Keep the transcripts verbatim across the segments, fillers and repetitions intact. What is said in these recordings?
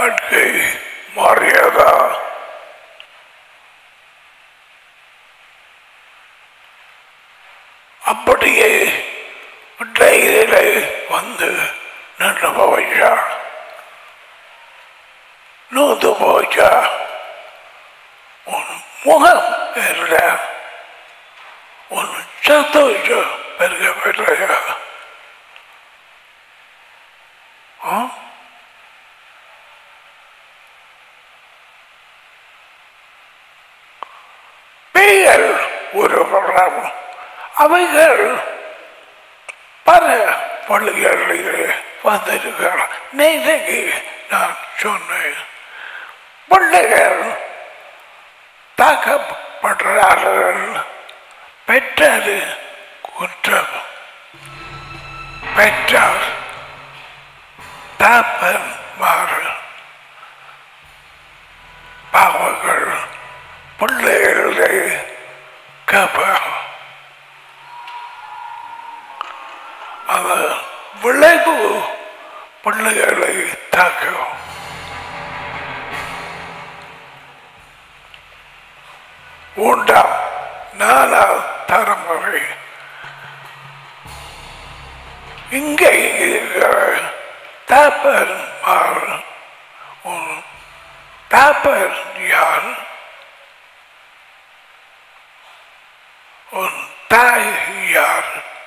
வாழ்க்கை மாறியதா? அப்படியே டைரியில வந்து நின்று போச்சா? நூத்து போச்சா? உன் முகம் இல்ல, உன் சத்தோஷம் பெருக பெற்றையா? பேய்கள் ஒரு அவைகள் பல பள்ளிகளிலே வந்திருக்கிற நேற்றைக்கு நான் சொன்னேன். பிள்ளைகள் தாக்கப்படுறார்கள். பெற்றது குற்றம். பெற்றார் தாப்பன் மாறு பாவங்கள் பிள்ளைகளை கேட்பார். அது விளைவு பிள்ளைகளை தாக்கும். மூன்றாம் நாலாம் தலைமுறை இங்கே இருக்கிற தாப்பர் மாறு. தாப்பர் யார்? உன் தாய் யார்?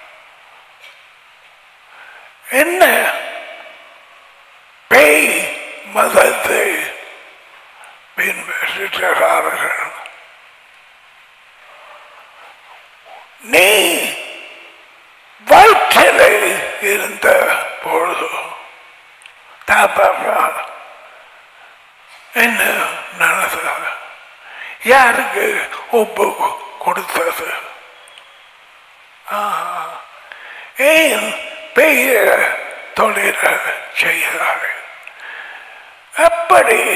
என்ன பேய் மதத்தை பின்பற்றுகிறார்கள்? நீ வாழ்க்கையிலே இருந்த பொழுது தாப்பா என்ன நடந்தது? யாருக்கு ஒப்பு கொடுத்தது? ஏன் பெரிய தொழில செய்கிறார்? எப்படி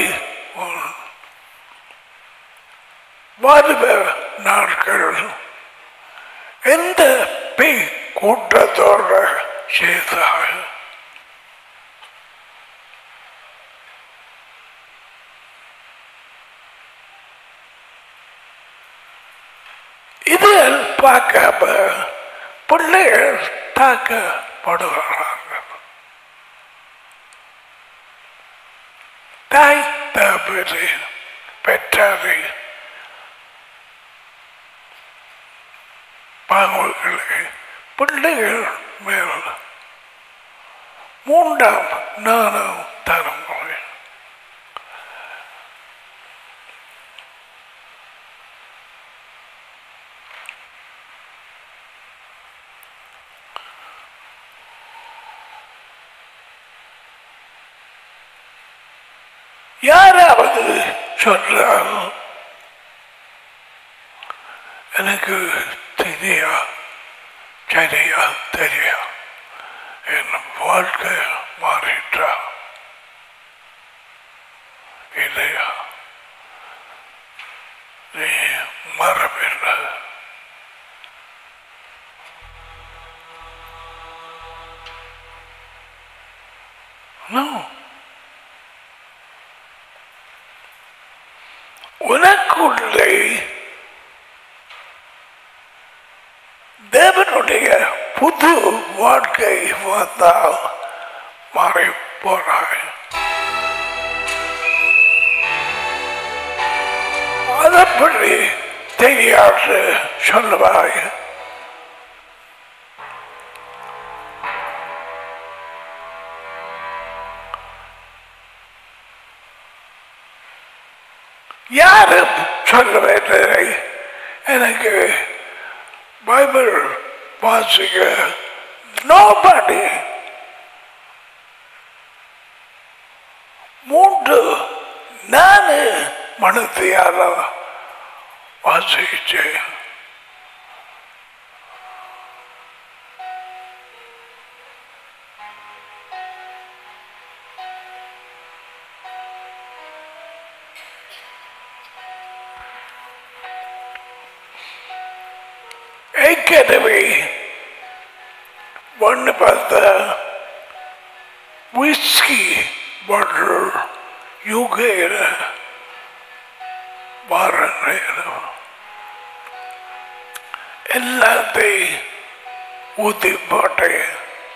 வருவ நாட்கள் எந்த பேய் கூட்டத்தோடு செய்தார்? இதில் பார்க்காம பிள்ளைகள் தாக்கப்படுகிறார்கள். தாய் தகப்பனை பெற்றாரை பாவங்களை பிள்ளைகள் மேல் மூன்றாம் நாலாம் தலைமுறை யாராவது சொல்றால் எனக்கு தெரியா சரியா தெரியா என் வாழ்க்கை மாறிட்டா இல்லையா? நீ மரபில்லை. No. உனக்குள்ளே தேவனுடைய புது வாழ்க்கை வந்தால் மாறி போறாய். அதப்படி தெரியாது சொல்லுவாய். யாரும் சொல்ல வேண்டியதை எனக்கு பைபிள் வாசிக்க நோபடி மூன்று நாலு மனத்தையால வாசிச்சேன். ஏற்கனவே ஒன்று பார்த்த விஸ்கி பாட்டில் யூகேல வாரம் எல்லாத்தையும் ஊத்தி போட்டேன்.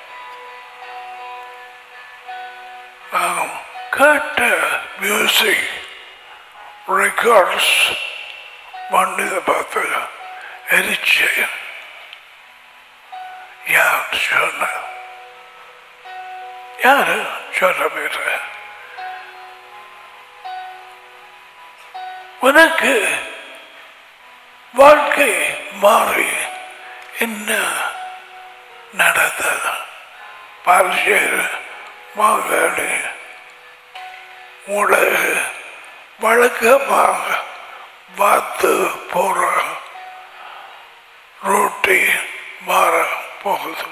கேட்ட மியூசிக் ரெக்கார்ட்ஸ் பண்ணதை பார்த்து எரிச்சேன். யார் சொன்ன யாரு சொல்ல பேர உனக்கு வாழ்க்கை மாறி என்ன நடந்தது? பால்சேர் மாகாணி உலகு வழக்கமாக பார்த்து போற ரோட்டி மாற போகுது.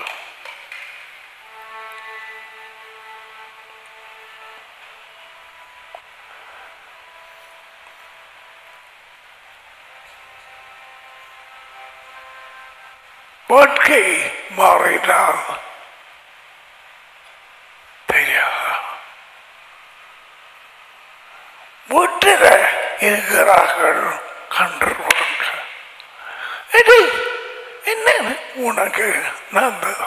வாழ்க்கை மாறினால் தெரியாது. வீட்டில் இருக்கிறார்கள் கண்டுருவாங்க. என்ன உனக்கு நடந்தது?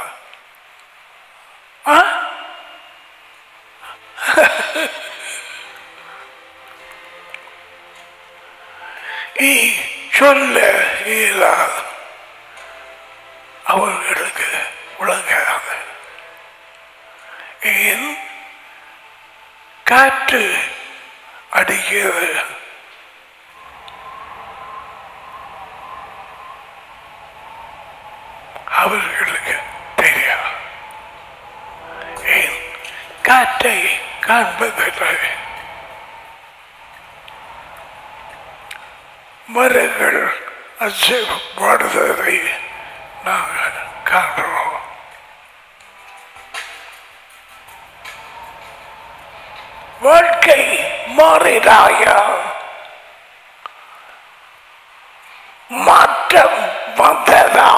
சொல்ல இயலாது, அவர்களுக்கு விளங்காது. ஏன் காற்று அடிக்கிறது, அவர்களுக்கு தெரியாது. ஏன் காற்றை காண்பதில்லை. மரங்கள் அசைப்படுவதை நாங்கள் காண்கிறோம். வாழ்க்கை மாறினாயா? மாற்றம் வந்ததா?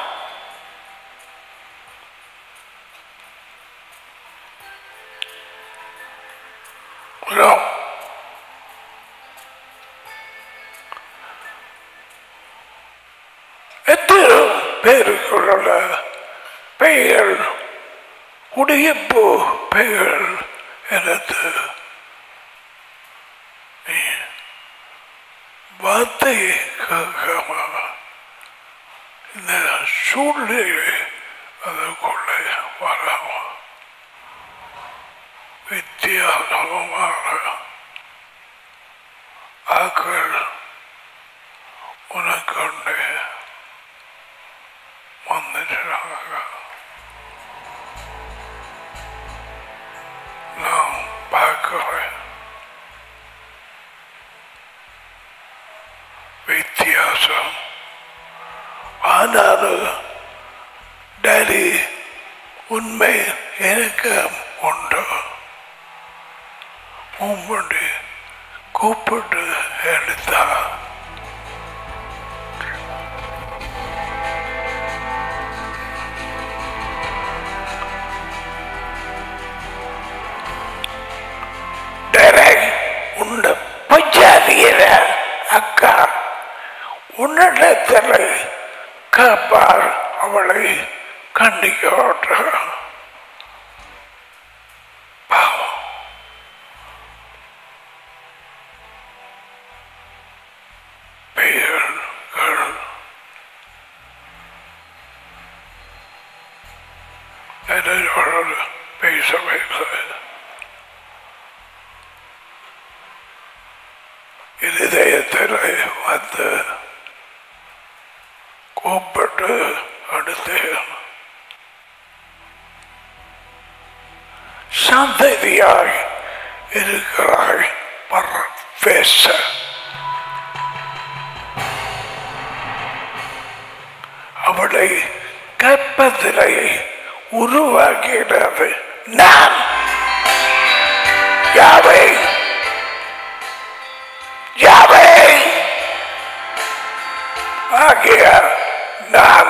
எத்தனை பேருக்குள்ள பெயர் உடையப்போ பெயர் எனது வார்த்தை கேட்காம இந்த சூழ்நிலை அதுக்குள்ள வராம வித்தியாசமான ஆக்கள் உனக்கொண்டு வந்துட்டாங்க. நான் பார்க்கிறேன் வித்தியாசம். ஆனாலும் டேடி உண்மை எனக்கு உண்டு. உம்மடி கூப்பிட்டு எடுத்தா உண்ட பச்சாதியர அக்கா உன்னிடத்தில் காப்பார், அவளை கண்டிக்க பாவம். பெயர்கள் என்னோடு பேச பேச இருதயத்தில் வந்து கூப்பிட்டு அடுத்து சந்ததியாய் இருக்கிறாய் பேச. அவளை கற்பத்திலே உருவாக்கினது நான். யாவை யாவை ஆகிய நான்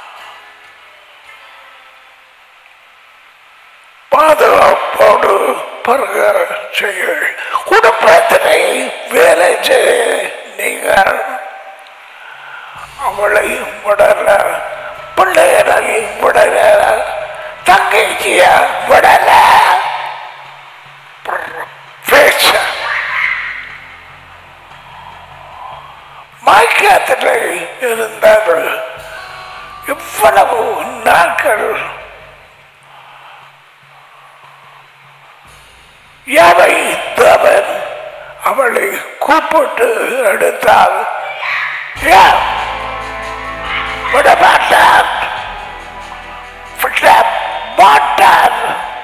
பாதுகாப்போடு பிறகு செய்ய குடும்பத்தினை வேலை செய்ய நீங்கள் அவளை விடல, பிள்ளைகளை விடல, தங்கச்சிய விடல. பேச மயக்கத்தில் இருந்தார்கள் இவ்வளவு நாட்கள். யாவை தேவன் அவளை கூப்பிட்டு எடுத்தால் விடமாட்டார், விடமாட்டார்.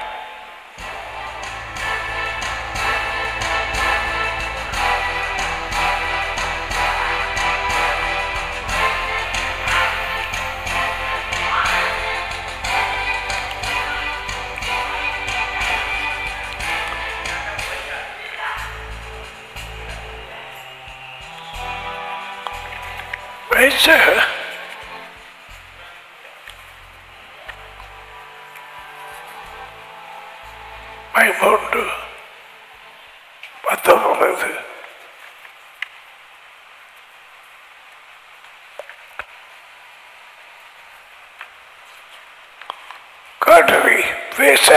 பேச மைமூன்று பத்தொன்பது காட்டவி பேச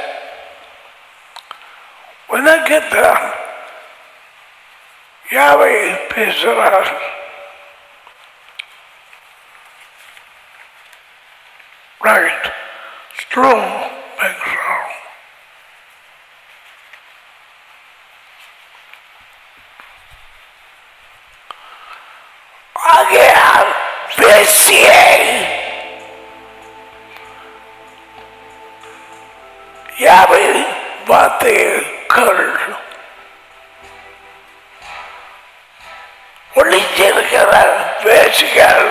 உனக்குத்தான் யாவை பேசுகிறார். Right, strong background. ஆகையால் பேசியை யாவை வார்த்தைகள் ஒளிஞ்சிருக்கிற பேசிகள்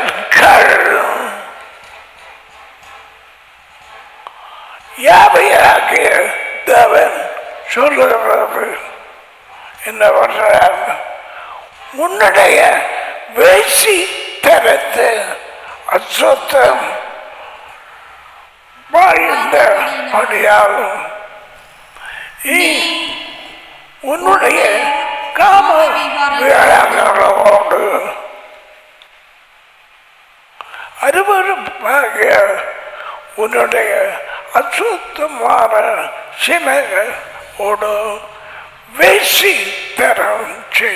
யாவையாகிய தேவன் சொல்லுகிறது என்னவென்றால், உன்னுடைய வேசி தரத்து அசுத்தம் வாழ்ந்த படியாலும் உன்னுடைய காம வியாழங்களோடு அருவருப்பாகிய உன்னுடைய அசுத்தமான சிலைகளோடு வேசி தரம்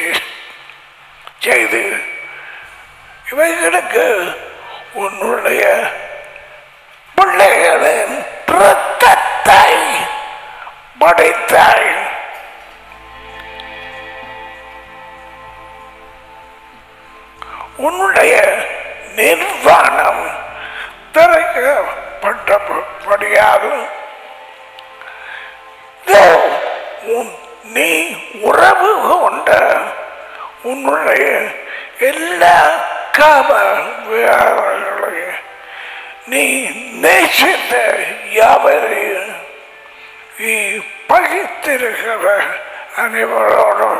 செய்து இவைகளுக்கு உன்னுடைய பிள்ளைகளின் இரத்தத்தை படைத்தாய். உன்னுடைய நிர்வாணம் திறக்கப்பட்டபடியால் நீ உறவு கொண்ட உன்னுடைய எல்லா காம வியாபாரங்களையும் நீ நேசித்த யாவரையும் நீ பகிர்ந்திருக்கிற அனைவரோடும்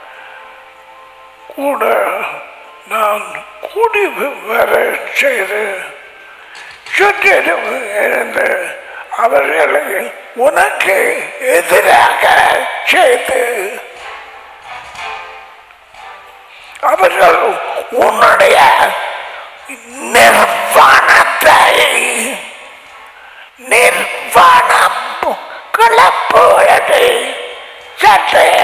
கூட நான் கூடி வர செய்து சுற்றிலும் இருந்து அவர்களை உனக்கு எதிராக செய்து அவர்கள் உன்னுடைய நிர்வாணத்தை நிர்வாணம் கிளப்புவது சட்டைய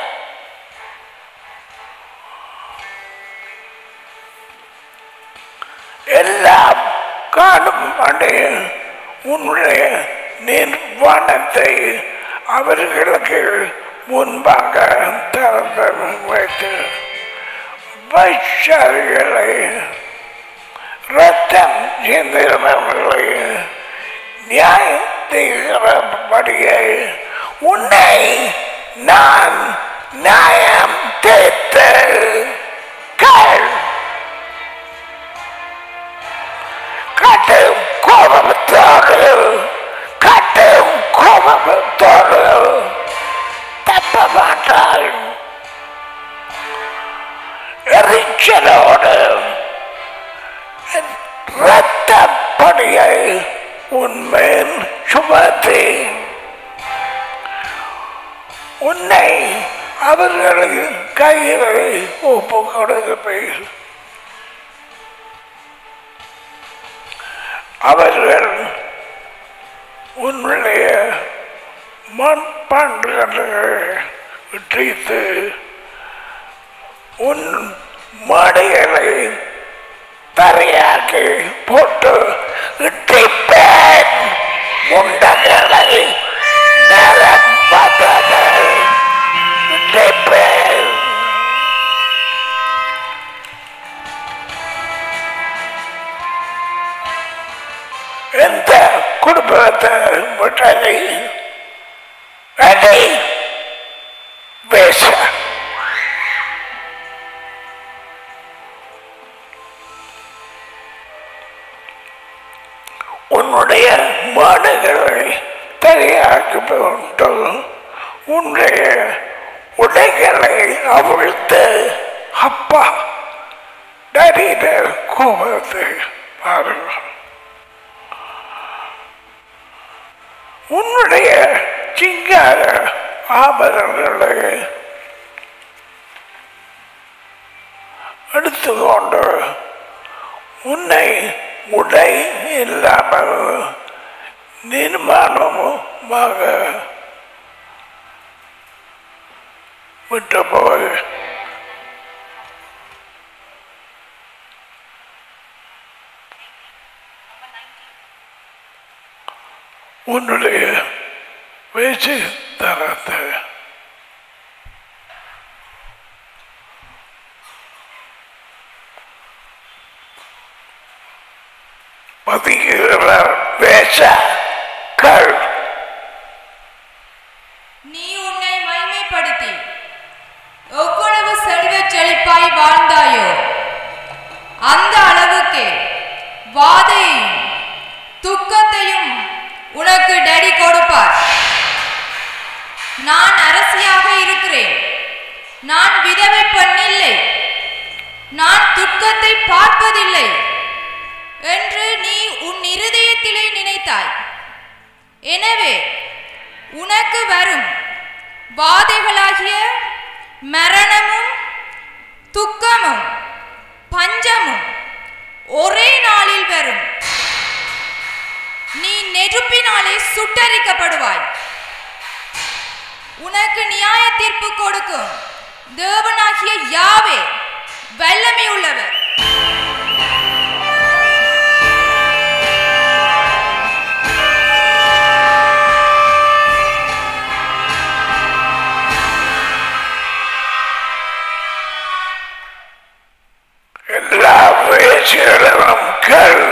எல்லாம் காணும் அடைய உன்னுடைய நிர்வாணத்தை அவர்களுக்கு முன்பாக திறந்து வைத்து வைஷாரிகளை ரத்தம் சிந்திரவர்களை நியாயம் தீர்க்கிறபடியே உன்னை நான் நியாயம் தீர்த்து கேள். கட்டும் கோபத்தோடு கட்டும் கோபத்தோடு தப்ப மாட்டாள். எரிச்சலோடு இரத்தப்படியை உன்மேல் சுமத்தி உன்னை அவர்களுக்கு கைகளை ஒப்பு கொடுப்பீர்கள். அவர்கள் உன்னுடைய மண்பாண்டுகளை இட்டித்து உன் மாடுகளை தரையாக்கி போட்டு இட்டிப்பேன். முண்டகளை நேரம் பார்த்ததை இட்டிப்பேன். எந்த குடும்பத்தை விட்டதை அதை பேச உன்னுடைய மாடுகளை தரையாக்கி கொண்டு உன்னுடைய உடைகளை அவிழ்த்து அப்பா நரீர கோபத்தை பாருங்கள். உன்னுடைய சிங்கார ஆபரணங்களை எடுத்துக்கொண்டு உன்னை உடை இல்லாமல் நிர்மாணமாக விட்டு போய் உன்னுடைய பேச்சு தரத்தை பதிகிறார் பேச கல். நீ உன்னை மைமைப்படுத்தி எவ்வளவு செல்வ செழிப்பாய் வாழ்ந்தாயோ அந்த அளவுக்கு வாதையையும் துக்கத்தையும் உனக்கு டடி கொடுப்பார். நான் அரசியாக இருக்கிறேன், நான் விதவை பெண் இல்லை, நான் துக்கத்தை பார்ப்பதில்லை என்று நீ உன் இருதயத்திலே நினைத்தாய். எனவே உனக்கு வரும் வாதைகளாகிய மரணமும் துக்கமும் பஞ்சமும் ஒரே நாளில் வரும். நீ நெருப்பினாலே சுட்டரிக்கப்படுவாய். உனக்கு நியாய தீர்ப்பு கொடுக்கும் தேவனாகிய யாவே வல்லமை உள்ளவர். எல்லா பேச்சுகளும் கல்.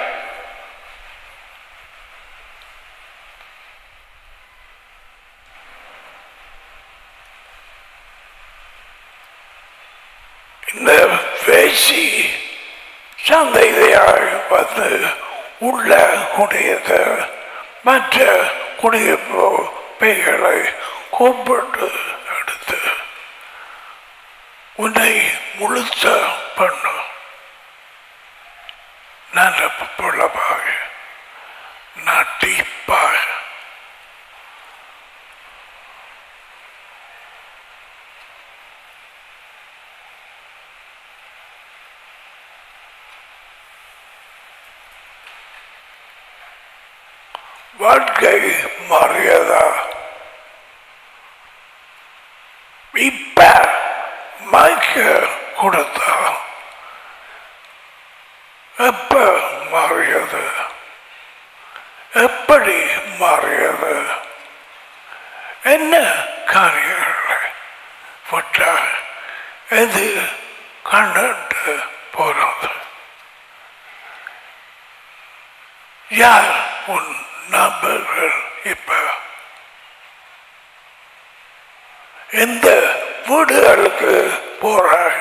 இந்த பேசி சந்தையாக வந்து உள்ள குடியத மற்ற குடியிருப்பு பெய்களை கூப்பிட்டு எடுத்து உன்னை முழுத்த பண்ணு. நல்ல புலமாக நட்டிப்பாக வாழ்க்கை மாறியதா? இப்ப மைக்க கொடுத்தா எப்ப மாறியது? எப்படி மாறியது? என்ன காரியங்களை விட்டா எது கண்டு போறது? யார் உன் நண்பர்கள்? இப்ப எந்த வீடுகளுக்கு போறாய்?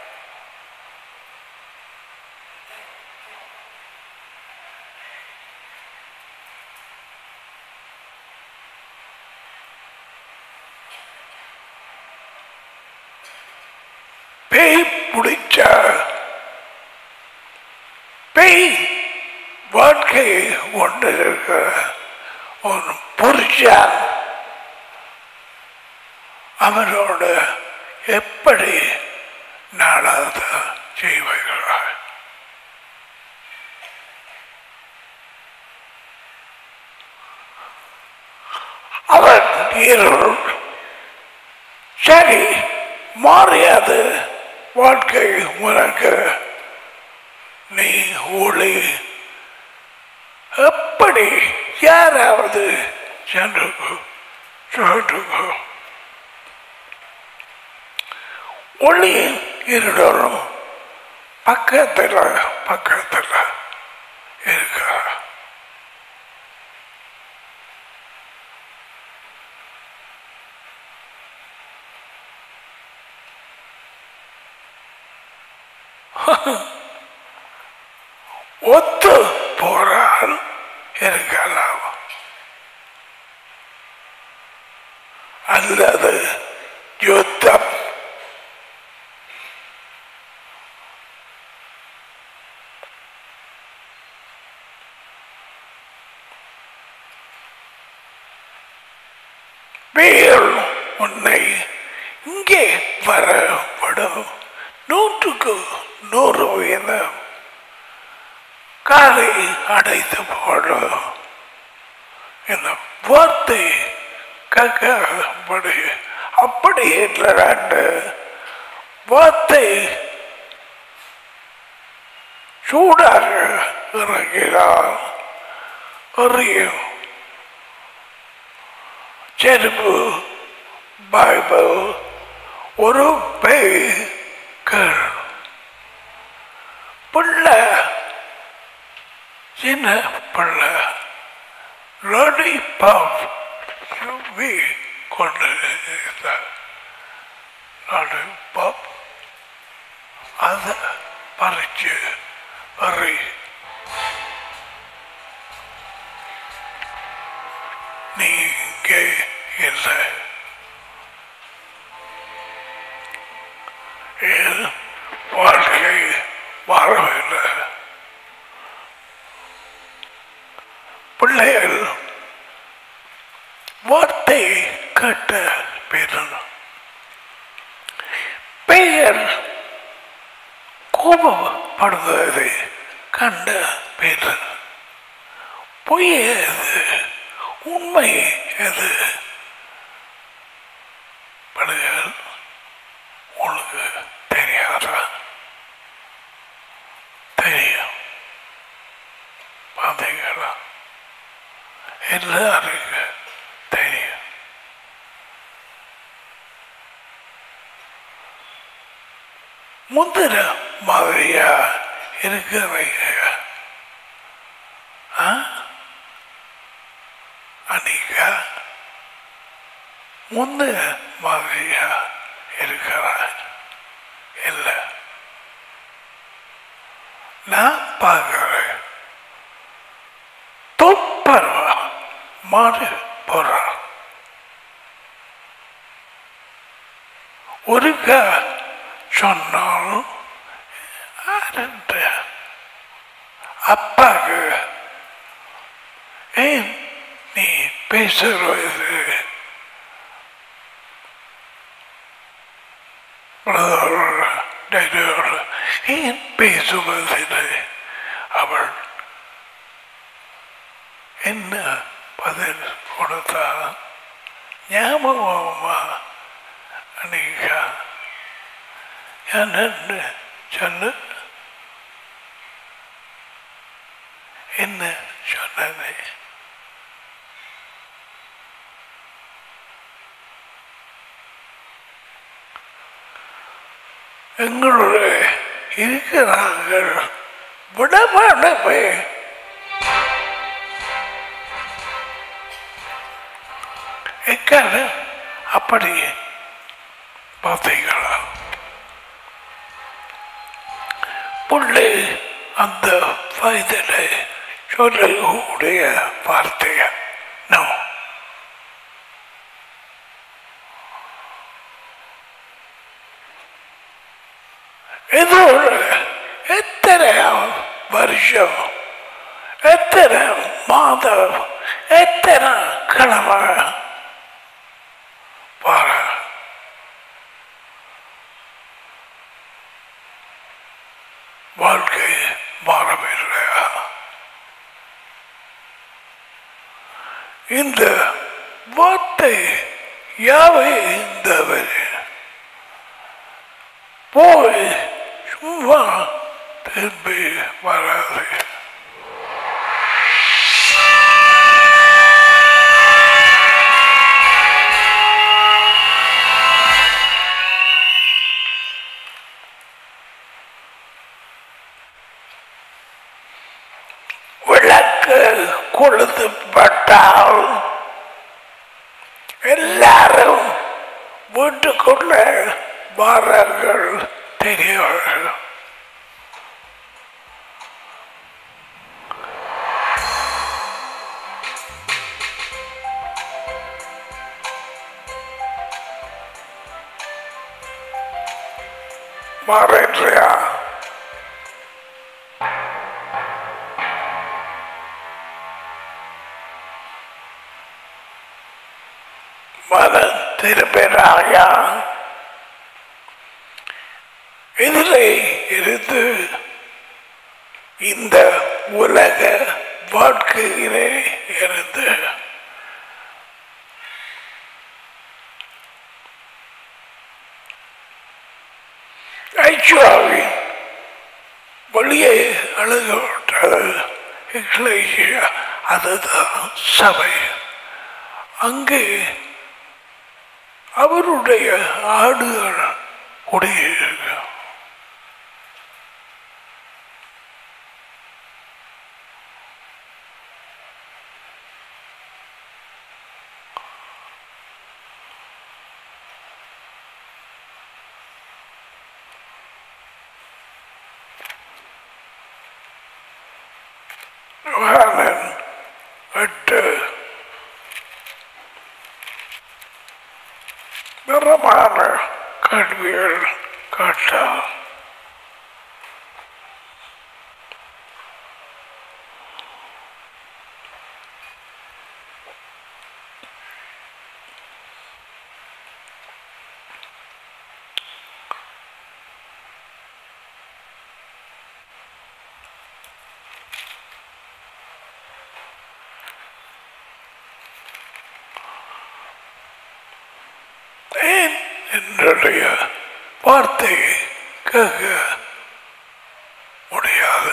பேய் பிடிச்ச பேய் வாழ்க்கையை கொண்டிருக்கிற ஒரு புருஷன் அவரோடு எப்படி நாடாத செய்வார்கள்? அவன் இருள் சரி மாறியது வாழ்க்கை உனக்கு நீ ஒளி எப்படி யாராவது சென்று சொல்லுங்க ஒளியின் இருடரும் பக்கத்தில் பக்கத்தில் இருக்க ஒத்து போறால் இருக்கலாம் அல்லது யுத்தம் வேல் உன்னை இங்கே வரப்படும் நூற்றுக்கு நூறு வீதம் காலை அடைத்து போடும் இந்த வார்த்தை கக்கப்படி அப்படி இல்லை வார்த்தை சூடாக இறங்கிறார் அறியும் செருப்பு பைபிள் ஒரு பேய்கள் பிள்ளை சின்ன பிள்ளை லடி பாப் சுவி கொண்டு லடி பாப் அதை பறிச்சு பறி நீ இங்கே இல்லை என் வாழ்க்கை வாழவில்லை பிள்ளைகள் வார்த்தை கட்ட பெறணும் பெயர் கோபப்படுவதை கண்ட பெரு பொய் எது உண்மை எது பிள்ளைகள் உனக்கு தெரியாதா தெரியும் பார்த்தீங்களா எல்லாருக்கு தெரியும் முந்திர மாதிரியா இருக்கிறீங்க அன்னைக்கா முந்திர மாதிரியா இருக்கிறார் இல்லை நான் பார்க்கிறேன் தொப்பரவா மாறி போறான் ஒருக்க சொன்னாலும் அப்பாக்கு ஏன் நீ பேசுறது ஏன் பேசுவதில்லை அவள் என்ன பதில் கொடுத்தா ஞாபகமா அன்னைக்கா என்னன்னு சொல்லு என்ன சொன்னது எங்களுடைய இருக்கிறார்கள் விடமாட்டமே எக்கால அப்படி பார்த்தீங்களா புள்ளி அந்த வயதில் சொல்லக்கூடிய வார்த்தைய நோ இது ஒரு எத்தனை வருஷம் எத்தனை மாதம் எத்தனை கிழமை பாரு இந்த வார்த்தை யாவை இந்தவர் போய் சும்மா திரும்பி வராது. விளக்கு கொளுத்தப்பட்டால் எல்லாரும் வீட்டுக்குள்ள வாரங்கள் தெரியவர்கள். மாறியா மதம் திருப்பினாயா இதிலே இருந்து இந்த உலக வாழ்க்கையிலே இருந்து ஐச்சுவாவின் வெளியே அழுகப்பட்டது எக்லேசியா, அதுதான் சபை. அங்கே அவருடைய ஆடுகள் குடியிருக்க எட்டு நிறமான கல்விகள் காட்டார். என்னுடைய வார்த்தையை கேட்க முடியாது.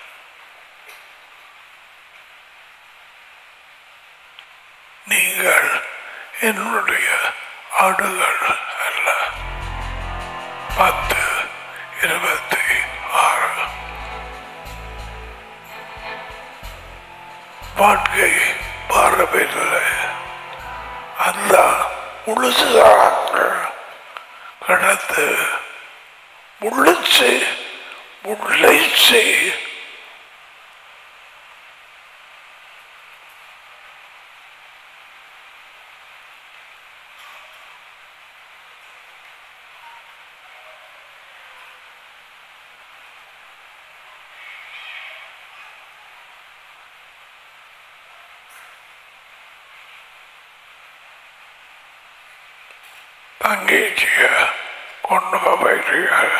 நீங்கள் என்னுடைய ஆடுகள் அல்ல. பத்து இருபத்தி ஆறு வாழ்க்கை பாரவில்லை. அந்த முழுசாக கிடந்து முழிச்சு முளைச்சு தங்கச்சிய கொண்டு போயிருக்காங்க.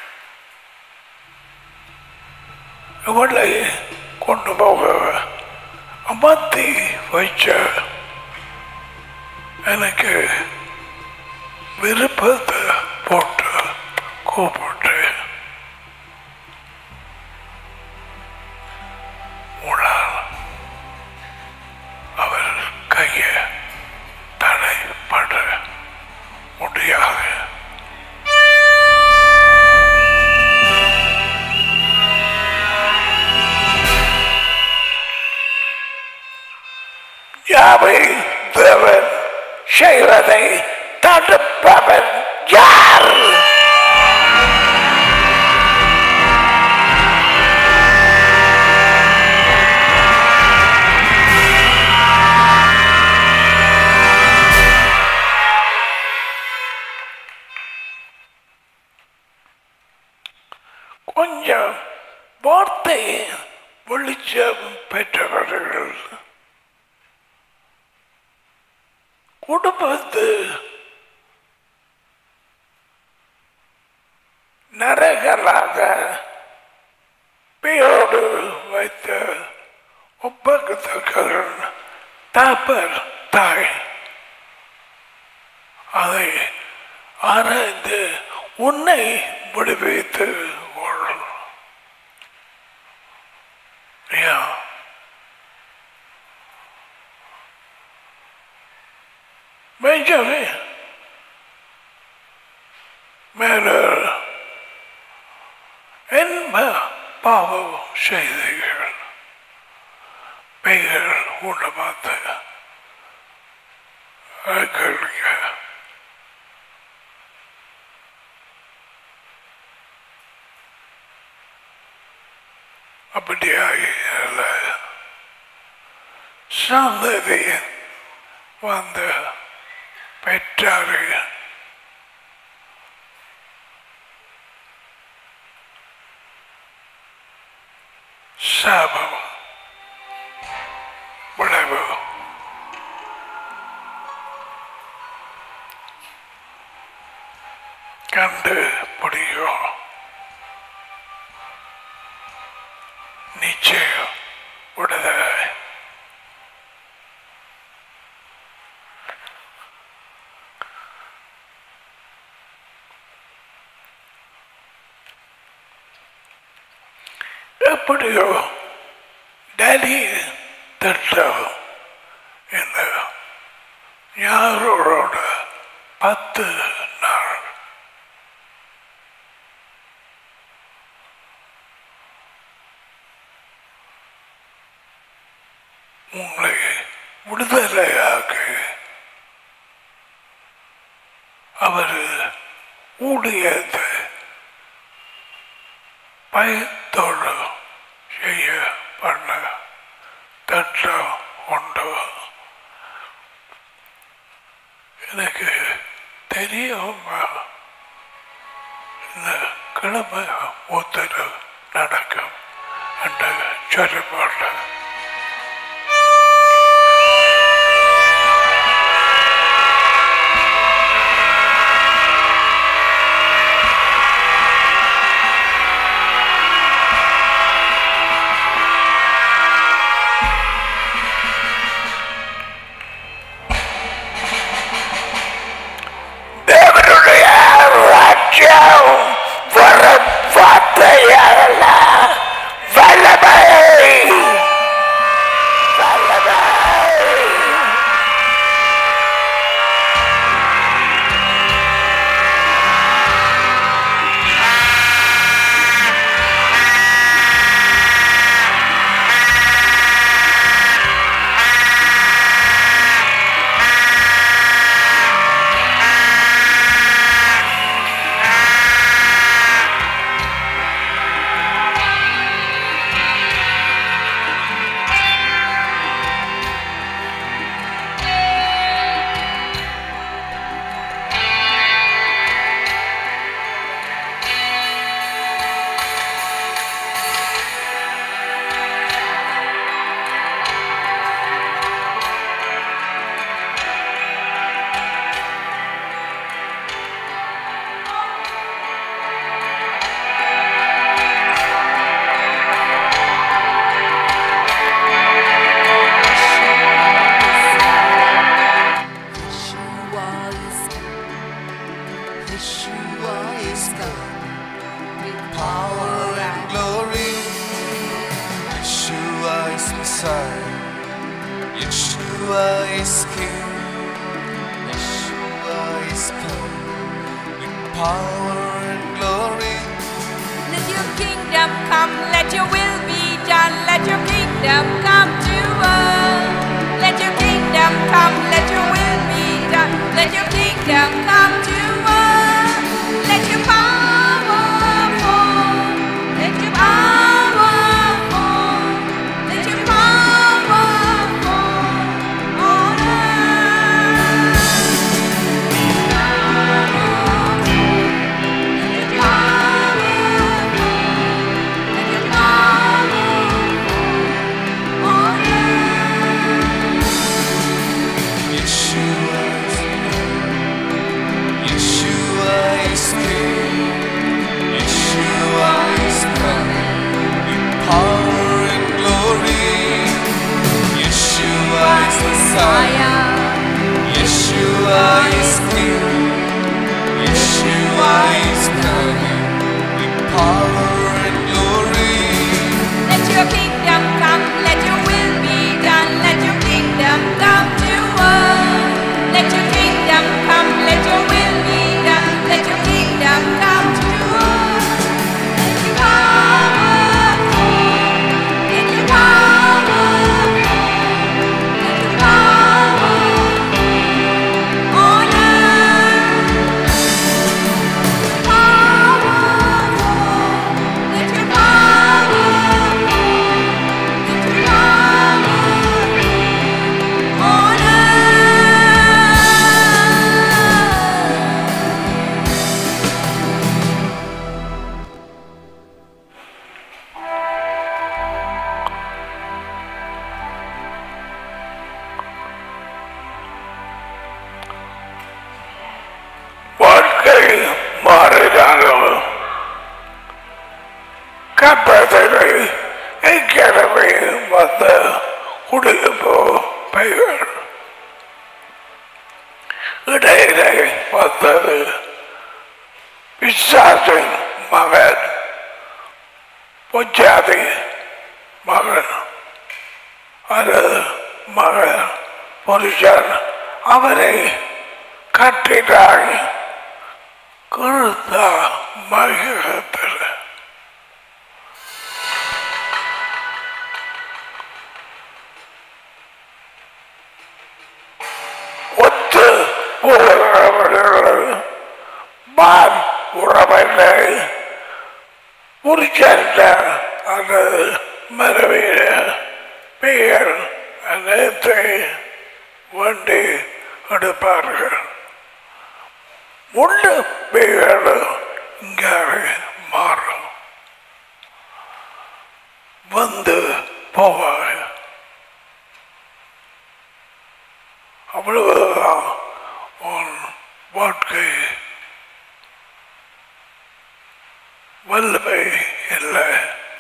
இவளை கொண்டு போக அமர்த்தி வச்ச எனக்கு விருப்பத்தை போட்டு கூப்பிட்டு உணால் அவர் கையை தடைப்பட முடியாது. யாவை தேவன் செய்வதை தடுப்பவன் யார்? கொஞ்சம் வார்த்தை வெளிச்சம் பெற்றவர்கள் குடும்பத்து நரகலாக பேரோடு வைத்த ஒப்பகத்தக்கர்கள் தாப்பர் தாய் அதை ஆராய்ந்து உன்னை விடுவித்து கொள். Yeah. Benjamin மேலர் என்ன பாவம் செய்தீர்கள்? பெயர் உணவாத கேள்வி. அப்படியாக சந்ததி வந்த பெற்றாரு சாபம் விளைவு. கண்டு பிடிக்கும் நிச்சயம் விடுதலை. எப்படியோ டெல்லி திட்டம் இந்த யாரோட பத்து நாள் உங்களை விடுதலையாக அவர் ஊழியத்தை பயத்தோடு செய்ய பண்ண திட்டம் உண்டு. எனக்கு தெரியாம இந்த கிழமை ஒத்தர நடக்கும் என்று சொல்லப்பட்ட Oh Messiah. Yeshua is King. Yeshua is coming with power and glory. Let your kingdom come, let your will be done, let your kingdom come to us. Let your kingdom come, let your will be done, let your kingdom come to us. Let your power fall, let your power fall, let your power on earth. Power fall, let your power fall, let your power on earth. வாழ்க்கை மாறினாலும் கப்பதிலே எக்கிழமை வந்த குடியிருப்பு பெயர் இடையிலே வந்தது பிசாசின் மகன் பொச்சாதி மகன் அது மகன் புருஷன் அவனை கட்டினாய் கொடுத்த மகிழத்தில் ஒத்து போகிறவர்கள் மான் உறவினை புரிச்சல்ல அந்த மரபிய பெயர் அனைத்தை வண்டி எடுப்பார்கள் முள்ளு பெயர் இங்கே மாறும் வந்து போவாங்க அவ்வளவுதான் உன் வாழ்க்கை வல்லமை இல்லை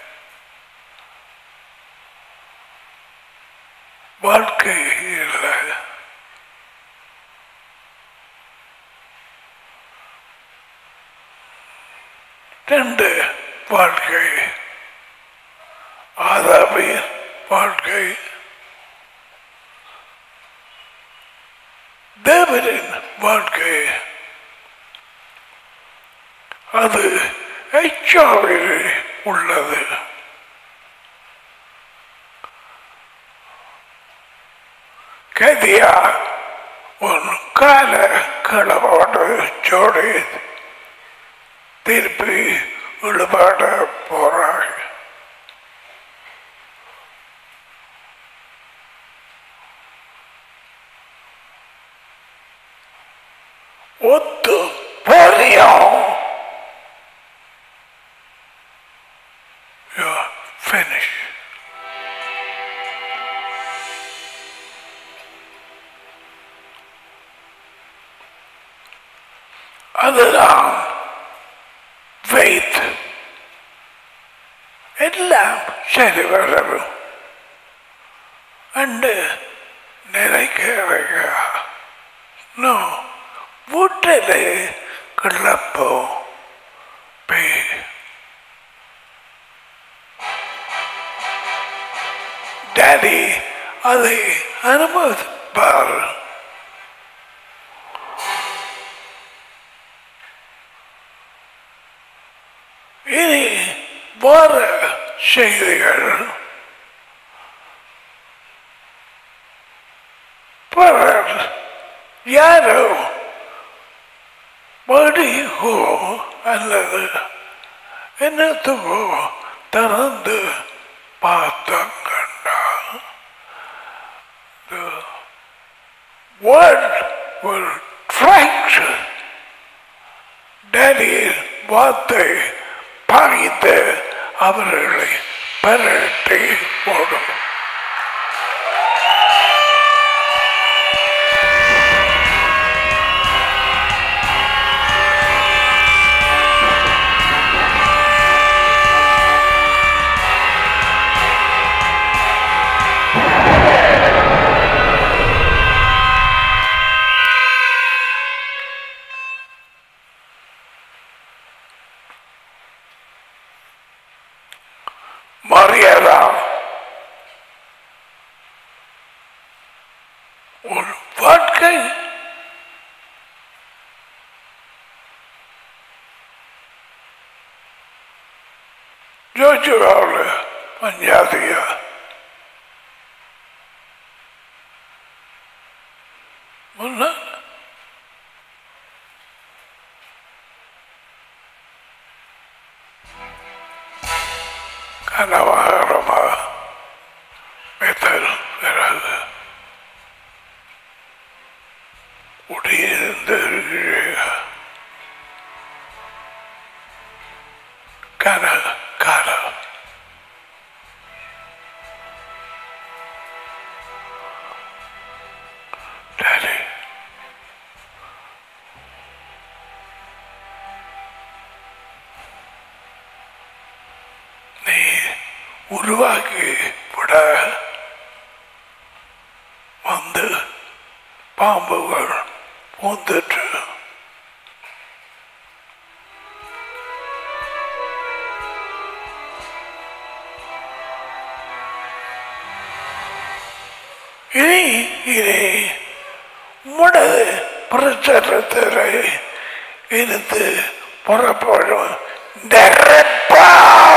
வாழ்க்கை இல்லை ரெண்டு வாழ்க்கை ஆதாமின் வாழ்க்கை தேவனின் வாழ்க்கை அது எச்சாவில் உள்ளது கதியா உன் கால களவோடு ஜோடி திருப்பி விடுபாட போறாய் ஒத்து போறியோம் You're finished. அதுதான் faith. எல்லாம் சரி வரும் அண்டு நினைக்கிறீங்க நோ வீட்டிலே கிளப்போ பேய் டாடி அதை அனுமதிப்பார் இனி வர செய்திகள் பலர் யாரோ மடிகோ அல்லது என்னத்துக்கோ திறந்து பார்த்தங்கண்டா the word will fracture டேடியின் வார்த்தை பாய்ந்து அவர்களை பரட்டி போடும் வாழ்க்கை ஜோஜுவாவில் பஞ்சாதியா முன்ன கனவாகரமா மெத்தல் பிறகு உடையிருந்து கன கால டாடி நீ உருவாக்கி விட வந்து பாம்புகள் பூந்துட்டு இனி இனி முடது பிரச்சாரத்தில் இருந்து புறப்படும் நெருப்பா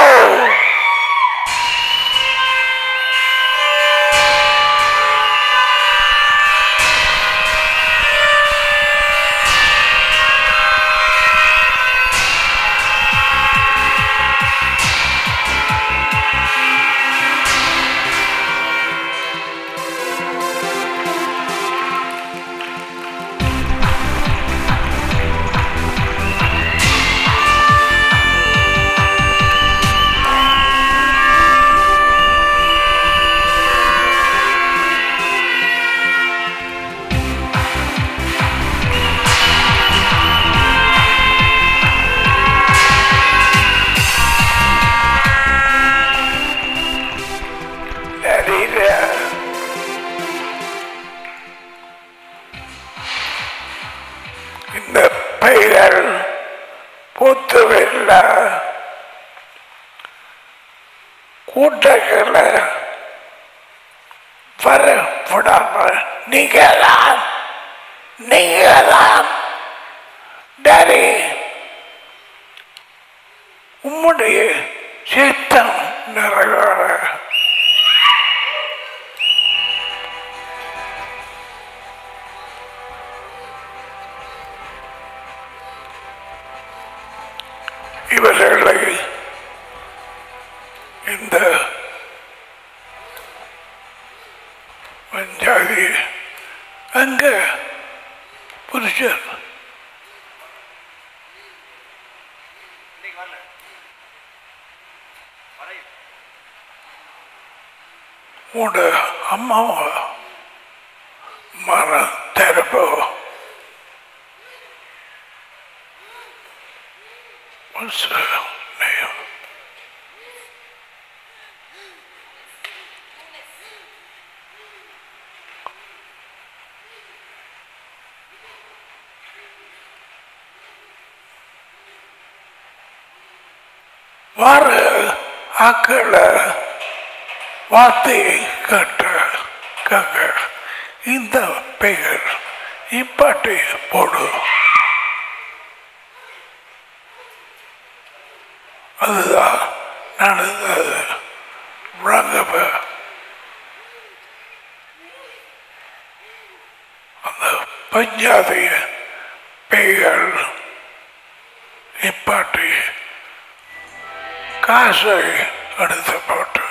இந்த பெயர் பூத்துவில்ல கூட்டங்களை வரப்படாம நீங்களாம் நீங்களாம் டாடி உம்முடைய சித்தம் நிறைவேற இவர்களை இந்த பஞ்சாதி அங்க புருஷன் உட அம்மாவை மன தரப்போ What's her name? வார ஆக்களை வார்த்தையை கட்ட கங்க இந்த பெயர் இப்பாட்டை போடு அதுதான் நடந்தது ரங்கப்ப அந்த பஞ்சாதிய பெயர் இப்பாட்டி காசை எடுத்து போட்டு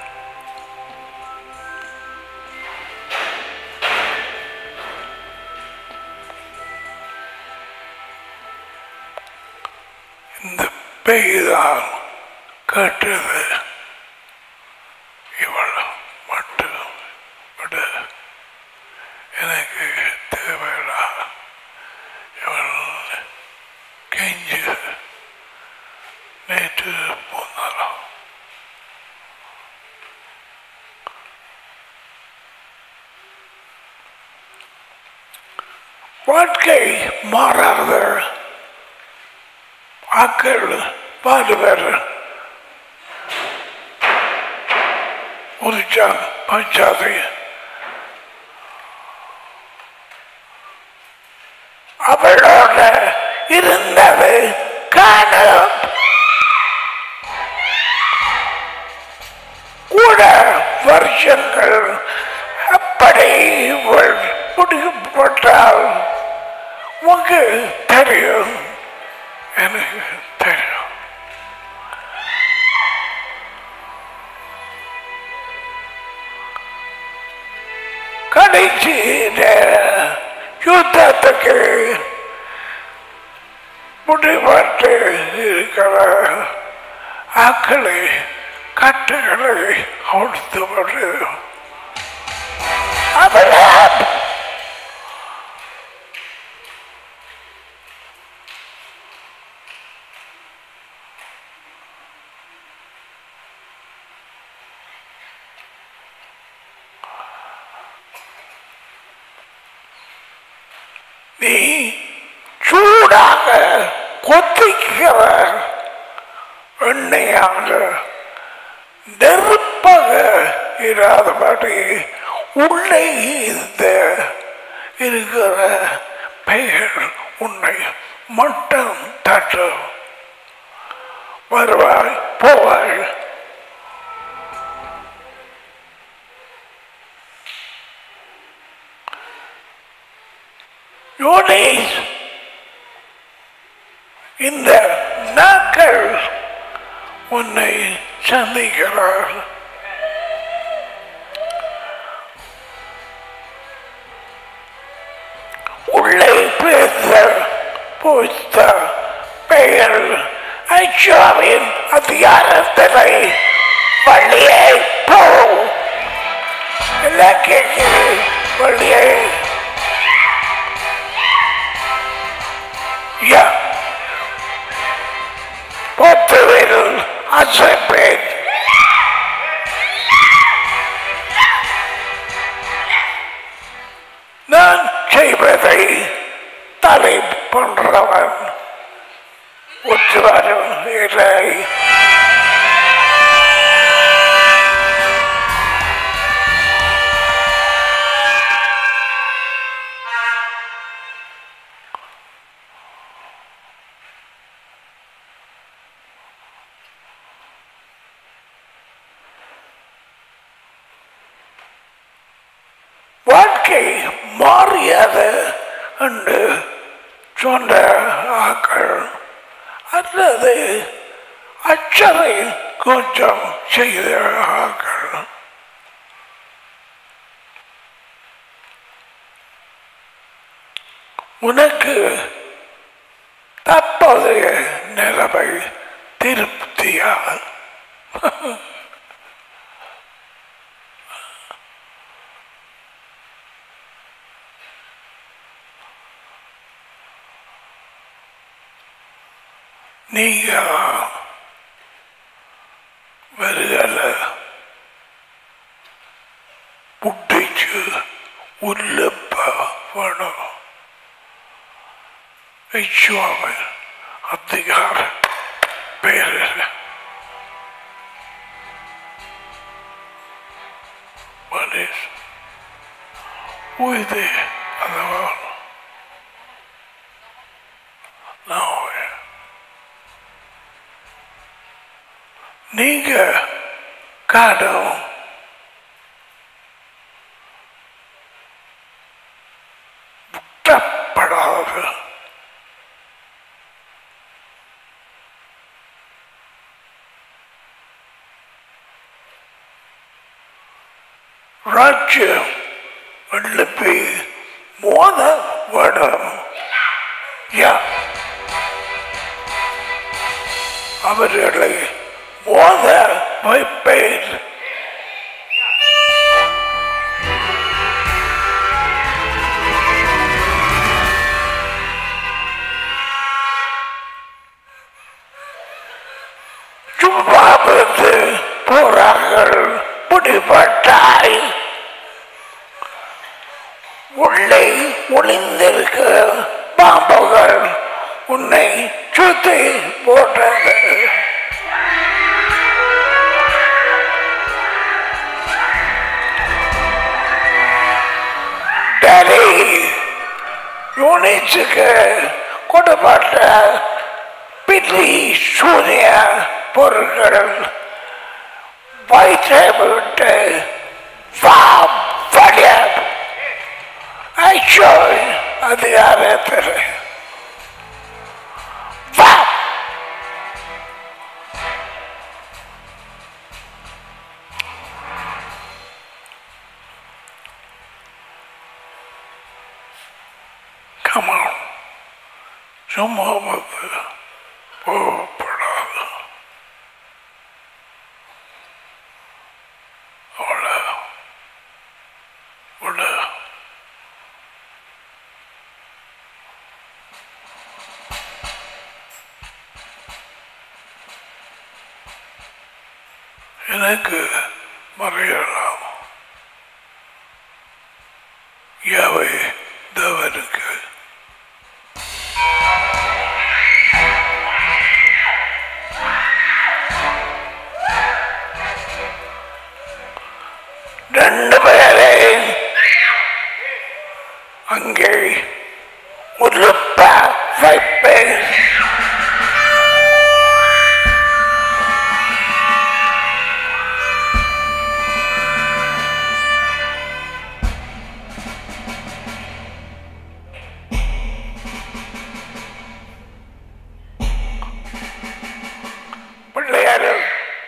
இந்த பெய்தான் கட்டுது இவள் மட்டும் விட எனக்கு தேவையில்லை இவள் கெஞ்சு நேற்று போனாலும் வாழ்க்கை மாறாத ஆக்கள் பாடு பேர் ஒரு பஞ்சாதி அவளோட இருந்தது காணம். கூட வருஷங்கள் அப்படி முடிக்கப்பட்டால் உனக்கு தெரியும், எனக்கு தெரியும். கடைசி யுத்தத்துக்கு முடிவற்று இருக்கிற ஆக்களை கட்டுகளை கொடுத்து வருது. அவளால் நீ சூடாக கொத்திக்கிற எண்ணெயாக நெருப்பாக இராதபடி உள்ளே இந்த இருக்கிற பெயர் உன்னை மட்டும் தட்டு. வருவாய் போவாய். யோனேஸ் இந்த நாட்கள் உன்னை சந்திக்கிறார். உள்ளே பேச புத்த பெயர் ஐஷாவின் அதிகாரத்திலே வழியே போ. இலக்கிய வழியே பொத்துவில் அசைப்பேன். நான் செய்வதை தலை போன்றவன் ஒற்றுவரும் இல்லை. வாழ்க்கை மாறியது என்று சொன்ன ஆக்கள் அல்லது அச்சரை கொஞ்சம் செய்த ஆக்கள் உனக்கு தற்போதைய நிலைமை திருப்தியா? நீங்க வருகல புட்டிச்சு உள்ளப்ப வேணும். ஐஷாவின் அதிகார பேரில் உயிர் அதவால் நீங்க காடம் புட்டப்படாது. ராஜ்யம் எழுப்பி மோத வேணும். அவர்களை மோத வைப்பேன். சும்மாபத்து போரார்கள் முடிபட்டாய். உள்ளே ஒளிந்திருக்க பாம்புகள் உன்னை சுத்தி போட்டது. யூனிட்ஸுக்கு கொடுப்பட்ட பில்லி சூரிய பொருட்கள் வயிற்றை விட்டு அதிகாரத்தில் கமான் சும்மா வந்து போகப்படாது. அவ்வளோ உள்ள எனக்கு மறையலாம் யாவை தேவனுக்கு ரெண்டு பேரை அங்கே உருப்ப வைப்பேன். பிள்ளையார்கள்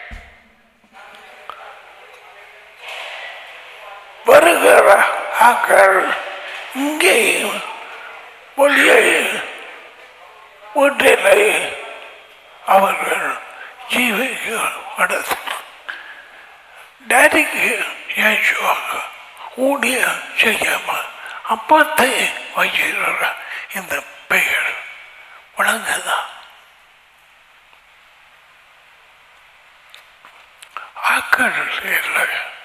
வருகிற ஆக்கள் இங்கேயும் ஒளியை வீட்டிலே அவர்கள் ஜீவிக்க நடத்த டேடிக்கு ஏசுவாங்க ஊழிய செய்யாமல் அப்பத்தை வச்சிருக்கிற இந்த பெயர் வழங்குதான். ஆக்கள் இல்லை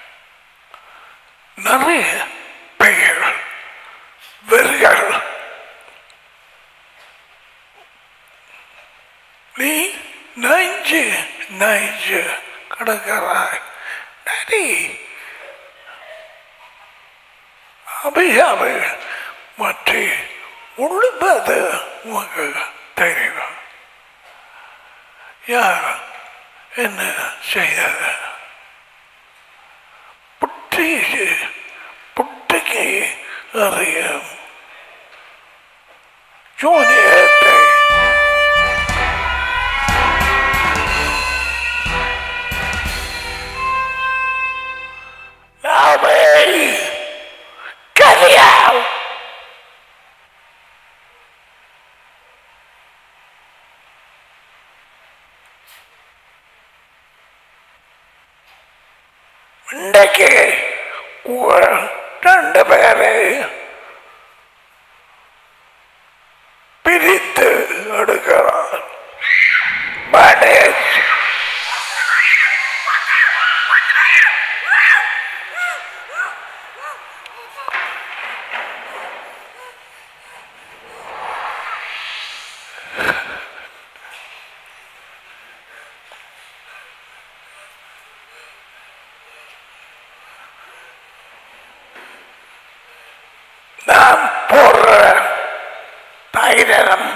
நிறைய பெயர் வெறிகள். நீ நைஞ்சு நைஞ்சு கிடக்கிறாய். நரி அபியாவை மற்றி உள்ளது உனக்கு தெரியும். யார் என்ன செய்தது? புட்டி புட்டிக்கு அறியும் ஜூனியத்தை நாமே கரியால் இன்றைக்கு ரெண்டு பேரை பிரித்து எடுக்கிறார். நான் போடுற தைரம்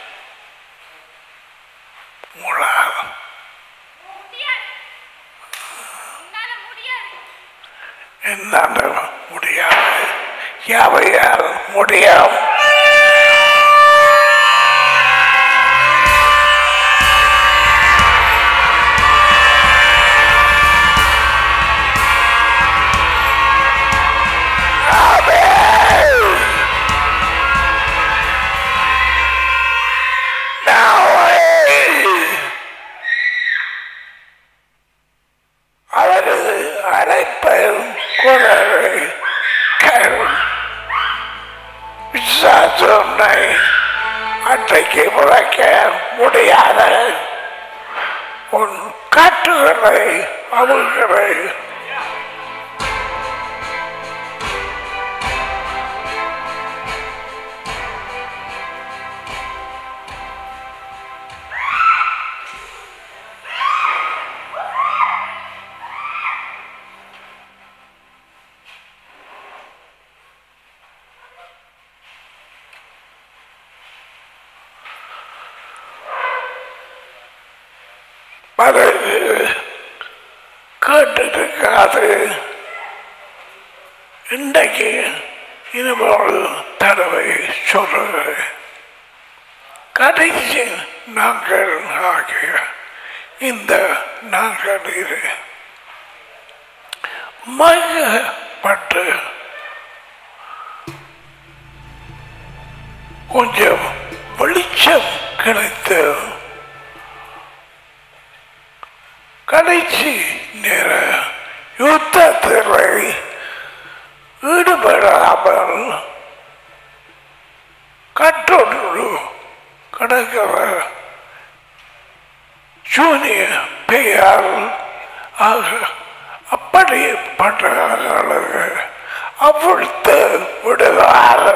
என்னால முடியாது. யாவையால் முடியும். அவரது அழைப்பையும் குரலை விசாசனை அன்றைக்கு முளைக்க முடியாத உன் காட்டுகளை அவர்களை அது கேட்டுருக்காது. இன்றைக்கு இன்னொரு தடவை சொல்றது, கடைசி நாங்கள் ஆகிய இந்த நாங்களில் மையப்பட்டு கொஞ்சம் வெளிச்சம் கிடைத்து கடைசி நேர யுத்தத்தில் ஈடுபடாமல் கற்றோடு கிடக்கிற சூனிய பெயர் ஆக அப்படிப்பட்டவர்களுக்கு அவிழ்த்து விடுவார்.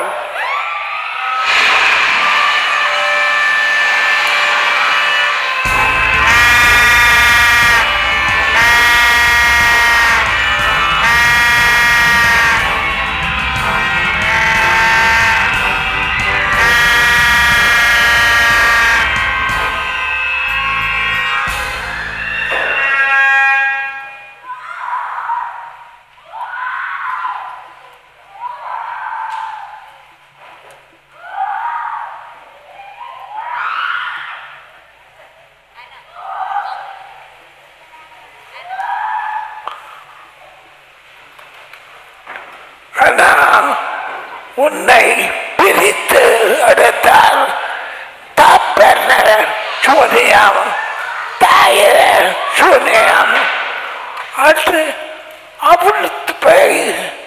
உன்னை பிரித்து எடுத்தால் தப்பன சூனியம் தாய சூனியம் அது அவிழ்த்து போய்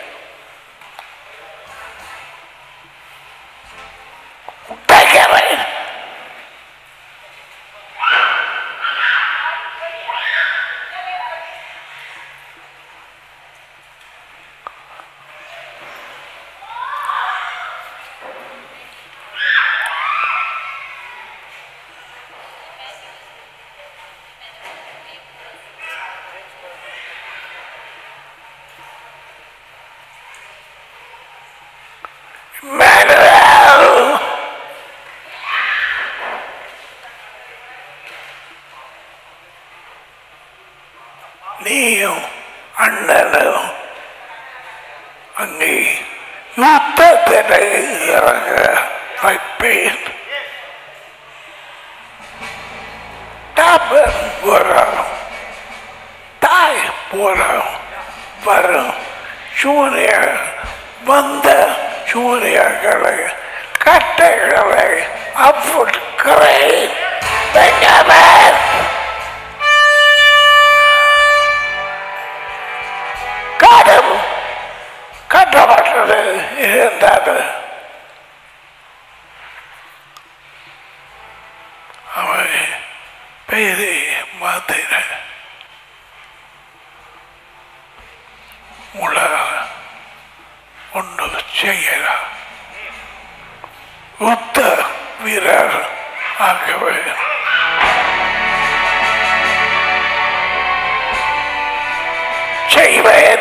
தகவல் நீயும் அண்ணனும் அங்கே யுத்தத்தில் இறங்க வைப்பேன். தாபன் வரும், தாய் போறோம் வரும் சூரிய வந்த சூரியர்களை கட்டைகளை அப்புட்கிறேன். காடம் கட்டப்பட்டது இருந்தது. அவன் பேரை மாத்திர உலக ஒன்று செய்யலாம். யுத்த வீரர் ஆகவே செய்வேன்.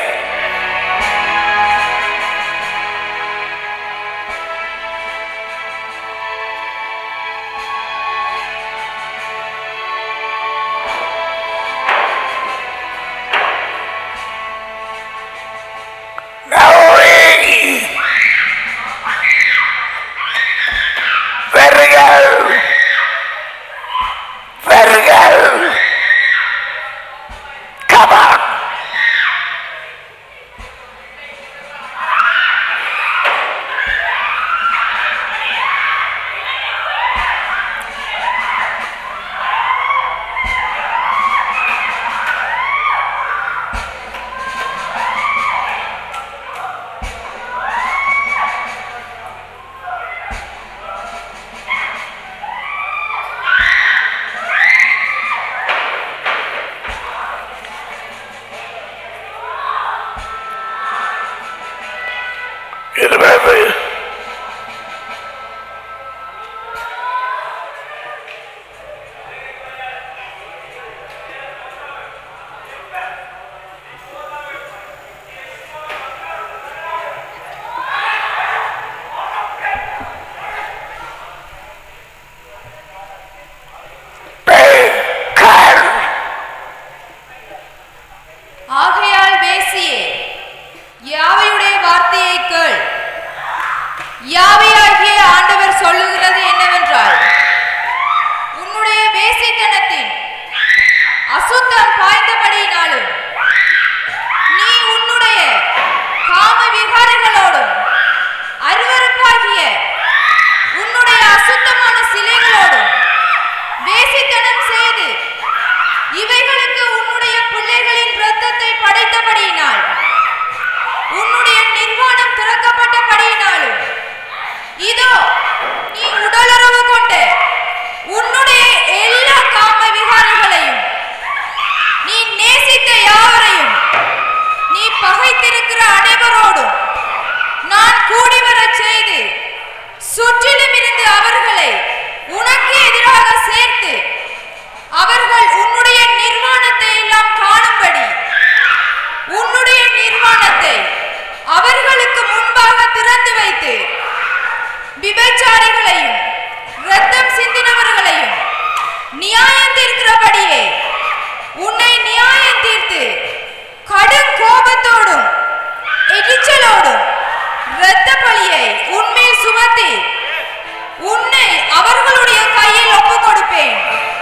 கூடி வரச் செய்து சுற்றிலும் இருந்து அவர்களை உனக்கு எதிராக சேர்த்து அவர்கள் உன்னுடைய நிர்வாணத்தை எல்லாம் காணும்படி உன்னுடைய நிர்வாணத்தை அவர்களுக்கு முன்பாக திறந்து வைத்து விபச்சாரிகளையும் இரத்தம் சிந்தினவர்களையும் நியாயம் தீர்க்கிறபடியே உன்னை நியாயம் தீர்த்து கடும் கோபத்தோடும் எரிச்சலோடும் இரத்த பலியை உன்மேல் சுமத்தி உன்னை அவர்களுடைய கையில் ஒப்புக் கொடுப்பேன்.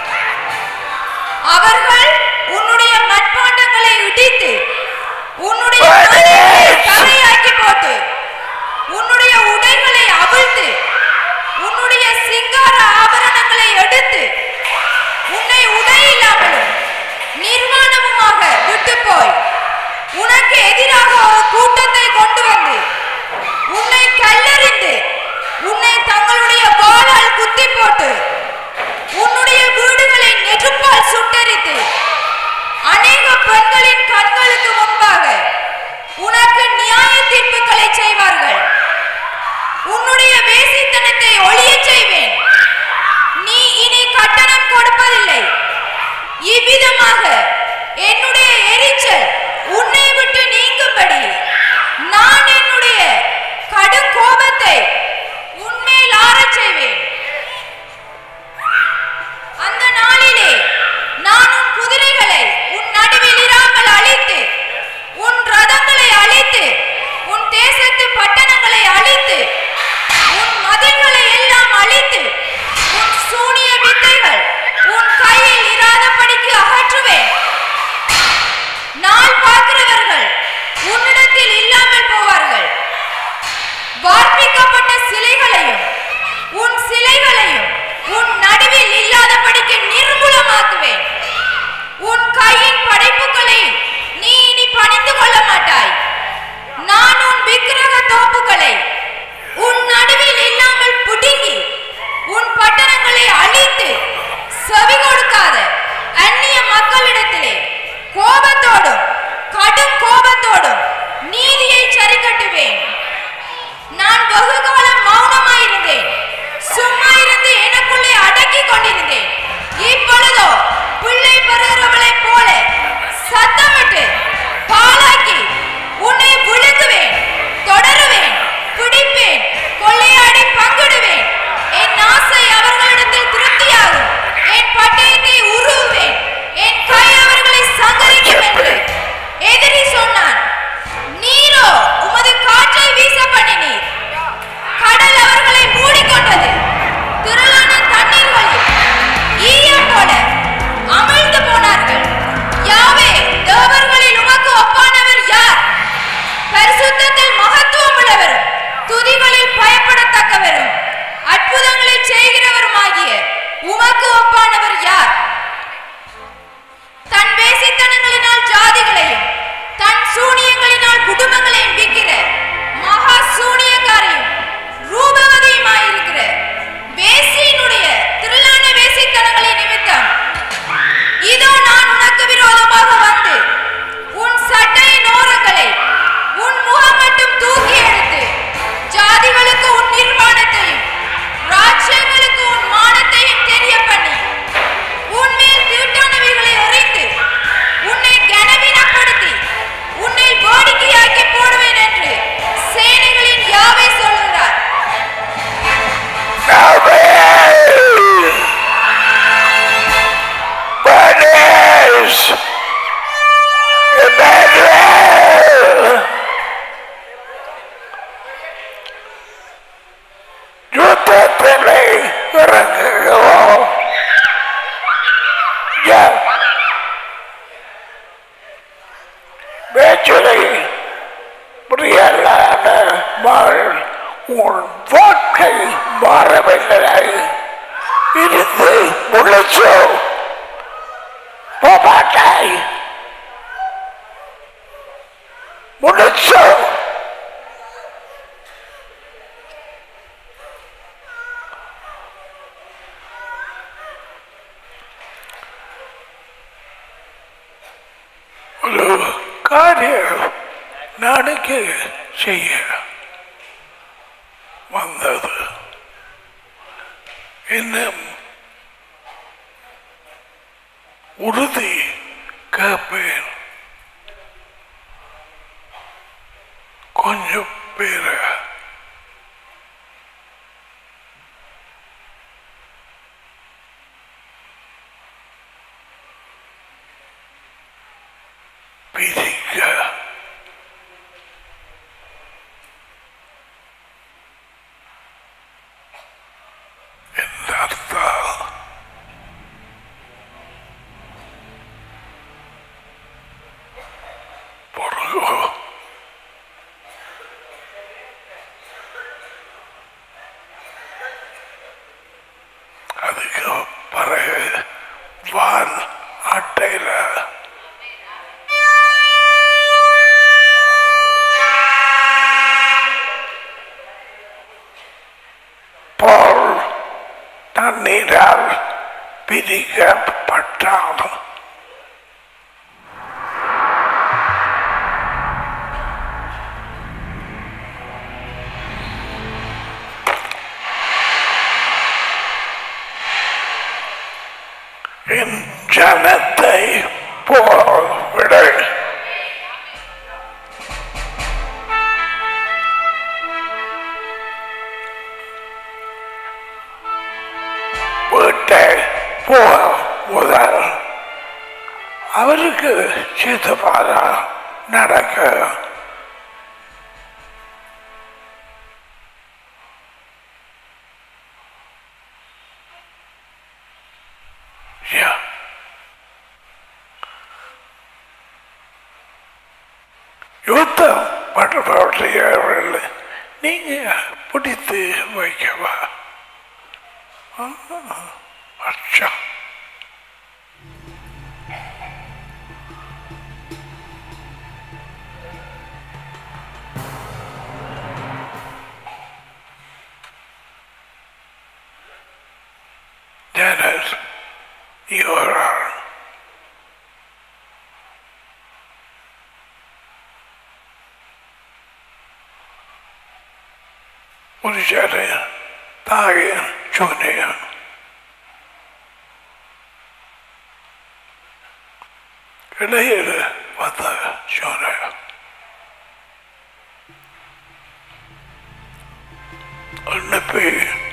அவர்கள் உன்னுடைய மட்பாண்டங்களை இடித்து உன்னுடைய தரையாக்கி போட்டு உன்னுடைய உடைகளை அவிழ்த்து உன்னுடைய சிங்கார ஆபரணங்களை எடுத்து உன்னை உடை இல்லாமலும் நிர்வாணமுமாக விட்டு போய் உனக்கு எதிராக ஒரு கூட்டத்தை கொண்டு வந்து உன்னை கல்லறிந்து உன்னை தங்களுடைய வாளால் குத்தி போட்டு உன்னுடைய வீடுகளை நெருப்பால் சுட்டெரித்து அநேக பெண்களின் கண்களுக்கு முன்பாக உனக்கு நியாய தீர்ப்புகளை செய்வார்கள். உன்னுடைய வேசித்தனத்தை ஒழியச் செய்வேன். நீ இனி கட்டணம் கொடுப்பதில்லை. இவ்விதமாக என்னுடைய எரிச்சல் உன்னை விட்டு நீங்கும்படி நான் என்னுடைய கடும் கோபத்தை உன்மேல் ஆறச் செய்வேன். அந்த நாளிலே நான் உன் குதிரைகளை உன் நடுவில் இராமல் அழித்து உன் ரதங்களை அழித்து உன் தேசத்து பட்டணங்களை அழித்து உன் மதில்களை எல்லாம் அழித்து உன் சூனிய வித்தைகள் உன் கையில் இராதபடிக்கு அகற்றுவேன். நாள் பார்க்கிறவர்கள் உன்னிடத்தில் இல்லாமல் போவார்கள். வார்ப்பிக்கப்பட்ட சிலைகளையும் உன் சிலைகளையும் உன் நடுவில் இல்லாதபடிக்கு நிர்மூலமாக்குவேன். உன் கையின் படைப்புகளை நீ இனி பணிந்து கொள்ள மாட்டாய். நான் உன் விக்கிரக தோப்புகளை உன் நடுவில் இல்லாமல் புடுங்கி உன் பட்டணங்களை அழித்து செவி கொடுக்காத அந்நிய மக்களிடத்திலே கோபத்தோடும் கடும் கோபத்தோடும் நீதியை சரி கட்டுவேன். நான் வெகு காலம் மௌனமாயிருந்தேன், சும்மா இருந்து எனக்குள்ளே அடக்கி கொண்டிருந்தேன். இப்பொழுதோ பிள்ளை பெறுகிறவளைப் போல சத்தமிட்டு பாலாக்கி உன்னை விழுங்குவேன், தொடருவேன், பிடிப்பேன், கொள்ளையாடி பங்கிடுவேன். என் ஆசை அவர்களிடத்தில் திருப்தியாகும். என் பட்டயத்தை உருவுவேன். என் கை அவர்களை சங்கரிக்கும் என்று எதிரி சொன்னான். நீரோ உமது காற்றை வீச பண்ணினீர். கடல் அவர்களை மூடிக்கொண்டது. திரளான தண்ணீர்களில் ஈயம் போல அமிழ்ந்து போனார்கள். யாவே, தேவர்களில் உமக்கு ஒப்பானவர் யார்? பரிசுத்தத்தில் மகத்துவம் உள்ளவரும் துதிகளில் பயப்படத்தக்கவரும் அற்புதங்களை செய்கிறவருமாகிய உமக்கு ஒப்பானவர் யார்? தன் வேசித்தனங்களினால் ஜாதிகளையும் தன் சூனியங்களினால் குடும்பங்களையும் விற்கிற மகா சூனியக்காரையும் ரூபவதியுமாயிருக்கிற வேசியினுடைய திரளான வேசித்தனங்களின் நிமித்தம் இதோ நான் உனக்கு விரோதமாக வந்து உன் சட்டையின் ஓரங்களை உன் முகம் மட்டும் தூக்கி எடுத்து ஜாதிகளுக்கு உன் நிர்வாணத்தையும் ராஜ்யங்களுக்கு உன் மானத்தையும் தெரிய பண்ணி உன்மேல் தீட்டானவைகளை எறிந்து உன்னை கனவீனப்படுத்தி உன்னை வேடிக்கையாக்கி போடுவேன் என்று சேனைகளின் யாவே சொல்கிறார். யுத்தத்திலே இறங்குகிறோம். வேற்றுரை புரியலான உன் வாழ்க்கை மாறவில்லை. இருந்து முளைச்சோ போமாட்டாய். முளைச்சோ ஒரு காரியம் நாளைக்கு செய்ய இன்னும் உறுதி கேட்பேன். கொஞ்சம் பேர பிரிக்க என்றால் பொருளோ அதுக்கு பிறகு வால் அட்டையில பால் தண்ணீரால் பிரிக்கப்பட்டால் என் ஜனத்தை போல் விட வீட்டை போல் முதல் அவருக்கு சித்தப்பாத நடக்க யுத்தம் பட்டவர்கள் நீங்க பிடித்து வைக்கவா? அச்சா Dennis, you are புதுச்சேரி தாயின் சூனியன் இடையில் வந்த சூனியன் அனுப்பி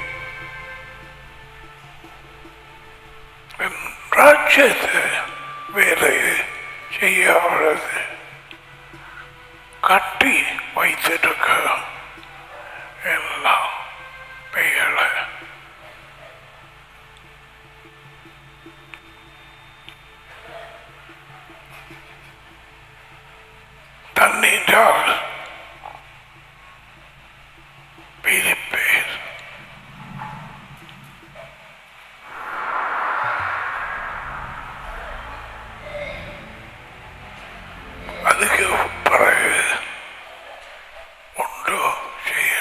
என் ராஜ்யத்தை வேலையை செய்யாதது கட்டி வைத்திருக்க எல்லாம் பெயர தண்ணீரால் பிரிப்பேன். அதுக்கு பிறகு ஒன்று செய்ய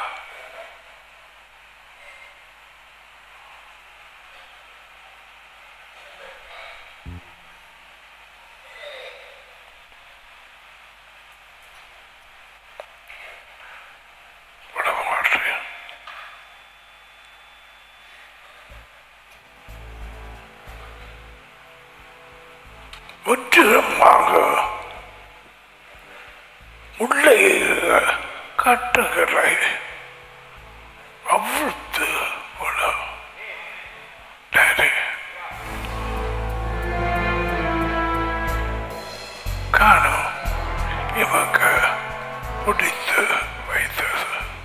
விட மாட்டேன். முற்றிலுமாக உள்ளே கட்டுகளை அவிழ்த்து விட டாடி காணும் இவங்க பிடித்து வைத்தது.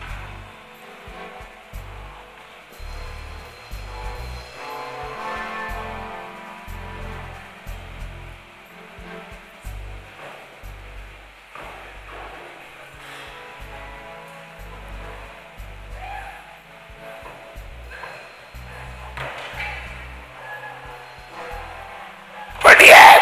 But yet,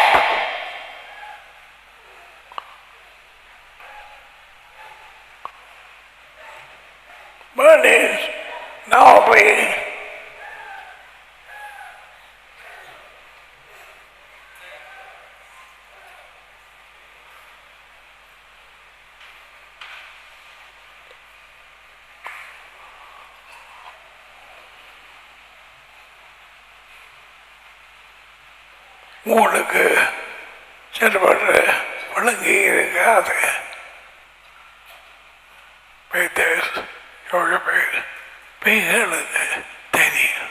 Bernice, Norway, உங்களுக்கு சிறுபட்டு விளங்கி இருக்காது. யோக பேர் பேய்களுக்கு தெரியும்.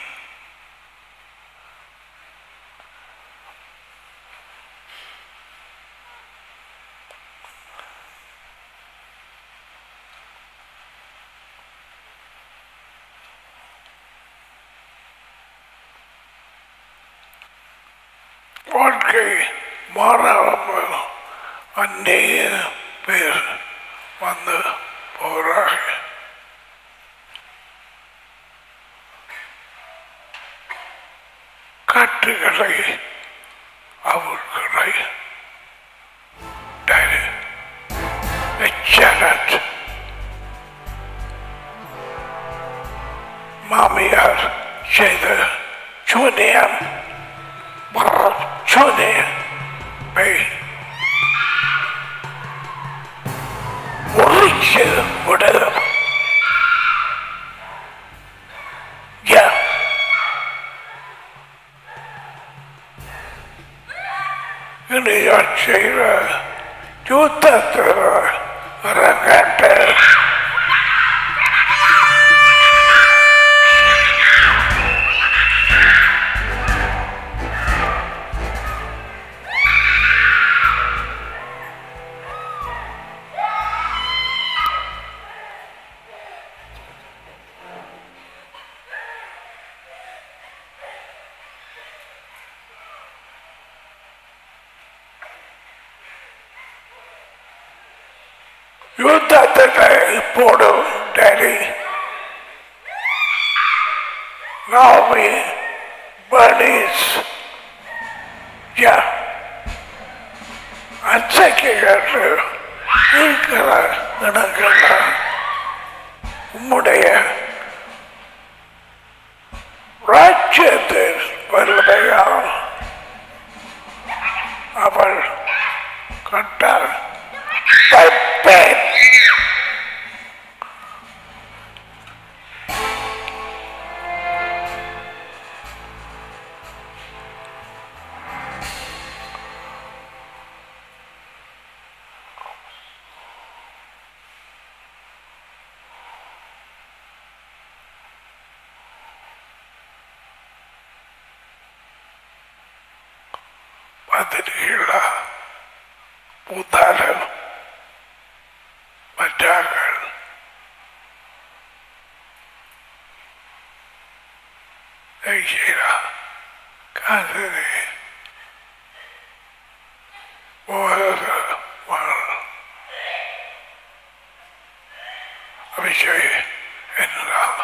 வாழ்க்கை மாறாமல் அநேக பேர் வந்து போகிறார்கள். காற்றுகளை அவர்களை மாமியார் செய்த சூனியம் சூனியம் முறிச்சு விடுதல். செய்கிற யுத்தத்தில் அரங்கட்டு யுத்தத்தை போடும் டேடி. நாமி பனிஸ் அச்சைக்கு இருக்கிற இடங்கள் உம்முடைய ராஜ்யத்தின் வல்லமையால் அவள் கண்டாள். Perfect. Padrila, Pudala. மற்றார்கள் ஐயா காதலி அபிஷேக் என்றால்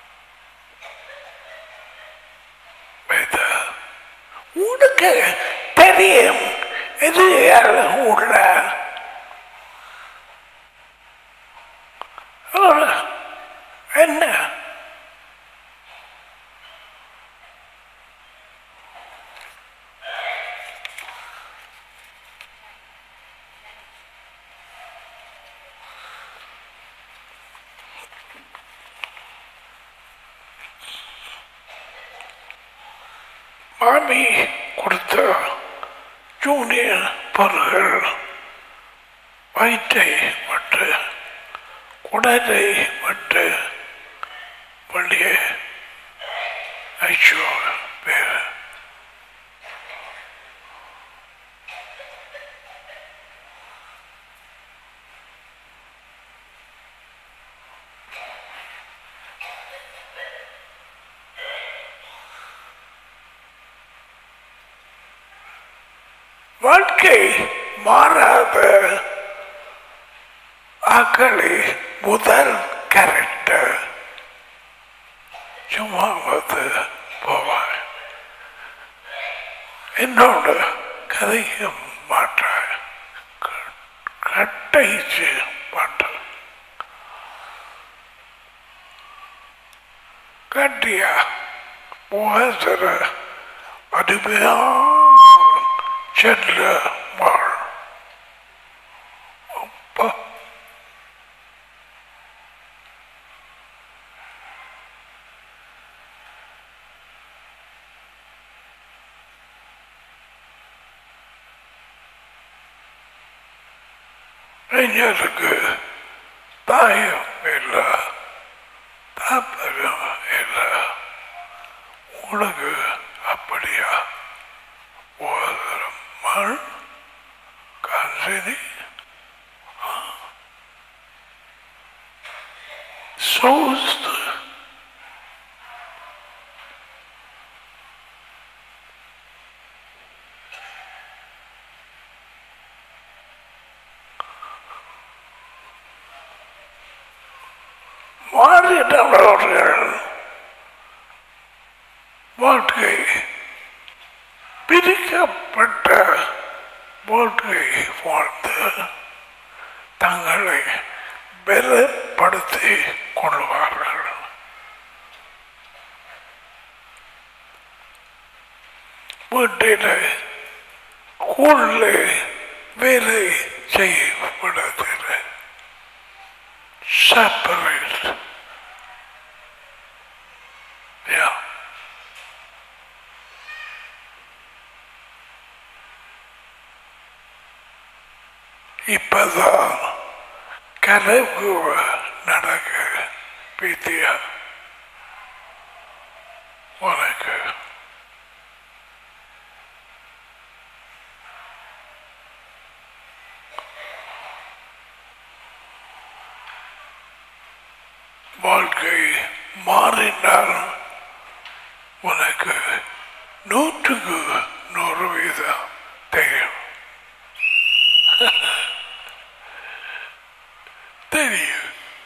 உனக்கு தெரியும் இது உள்ள என்ன மாமி கொடுத்த ஜூனியர் பொருள்கள் வயிற்றை மட்டு குடலை மட்டு வெளியே ஐயோ பேர் வாழ்க்கை மாறாத ஆக்களி முதல் கேரக்டர் சும்மா வந்து போவாங்க. என்னோட கதையும் மாற்ற கட்டைச்சு மாற்ற கட்டியா முகசர அருமையான செல்ல வாழ் நெஞ்சலுக்கு தாயம் இல்லை, தாப்பகம் இல்லை. உனக்கு அப்படியா? ஓதரம் மண் காசினி சோஸ்து மாறிட்டவர்கள் வாழ்க்கை பிரிக்கப்பட்ட வாழ்க்கை வாழ்ந்து தங்களை பலப்படுத்தி கொள்வார்கள். வீட்டில் உள்ளே வேலை செய்யப்படவில்லை. Separate. Yeah. இப்பதான் கனவு நடக்க வித்தியா உனக்கு வாழ்க்கை மாறினால் உனக்கு நூற்றுக்கு நூறு வீதம் தெரியும். தெரியும்.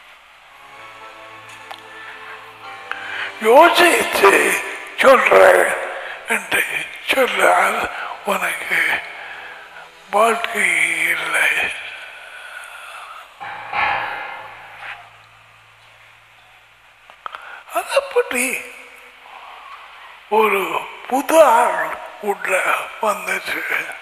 யோசித்து சொல்றேன் என்று சொல்லால் உனக்கு வாழ்க்கை இல்லை. அதப்படி ஒரு புது ஆள் உள்ள வந்துச்சு.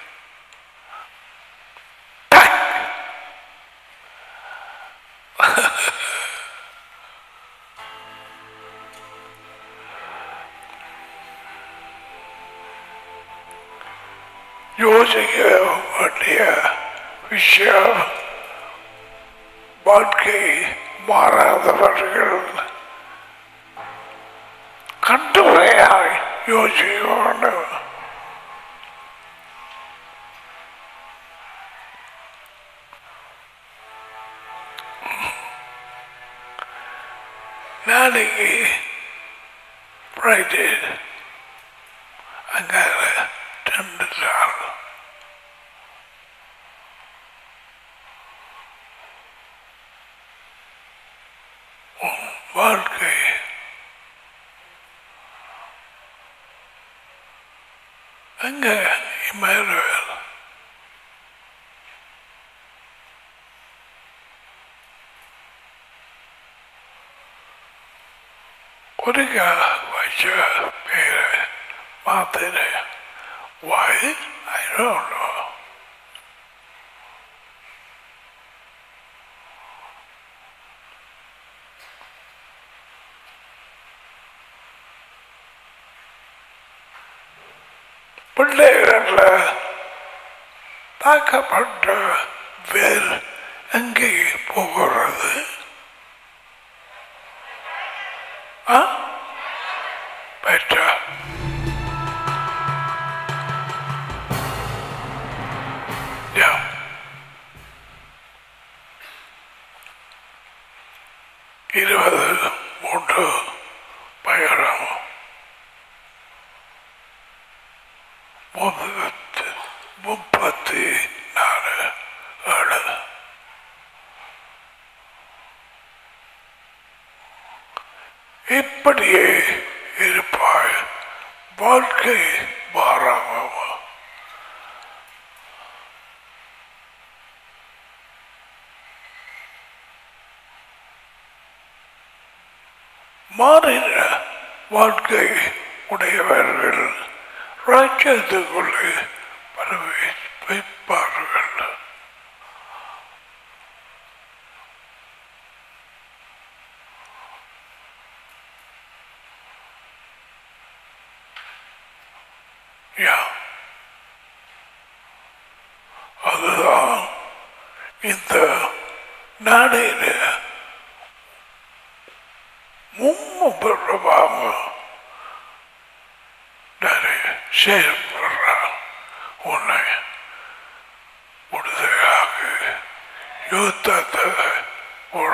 யோசிக்க வேண்டிய விஷயம், வாழ்க்கை மாறாதவர்கள் கண்டுரையாய் யோசிக்க வேண்டும். நாளைக்கு ஃப்ரைடே அங்கே ரெண்டு நாள் வாழ்க்கை அங்க இமானுவேல் ஒரு வச்ச பேரை மாத்திர. Why? I don't know. பிள்ளைகளில் தாக்கப்பட்ட வேர் எங்கே போகிறது? ஆ பெற்றா இருபது மூன்று பயணம் முப்பத்தி முப்பத்தி நாலு ஏழு இப்படியே இருப்பாய். வாழ்க்கை மாறாமல் மாறின வாழ்க்கை உடையவர்கள் ராஜ்யத்துக்குள்ளே பிரவேசிப்பார்கள். அதுதான் இந்த நாடையில் மும்முபுறமாக நிறைய செயல்படுறான். உன்னை விடுதலையாக யுத்தத்தை கூட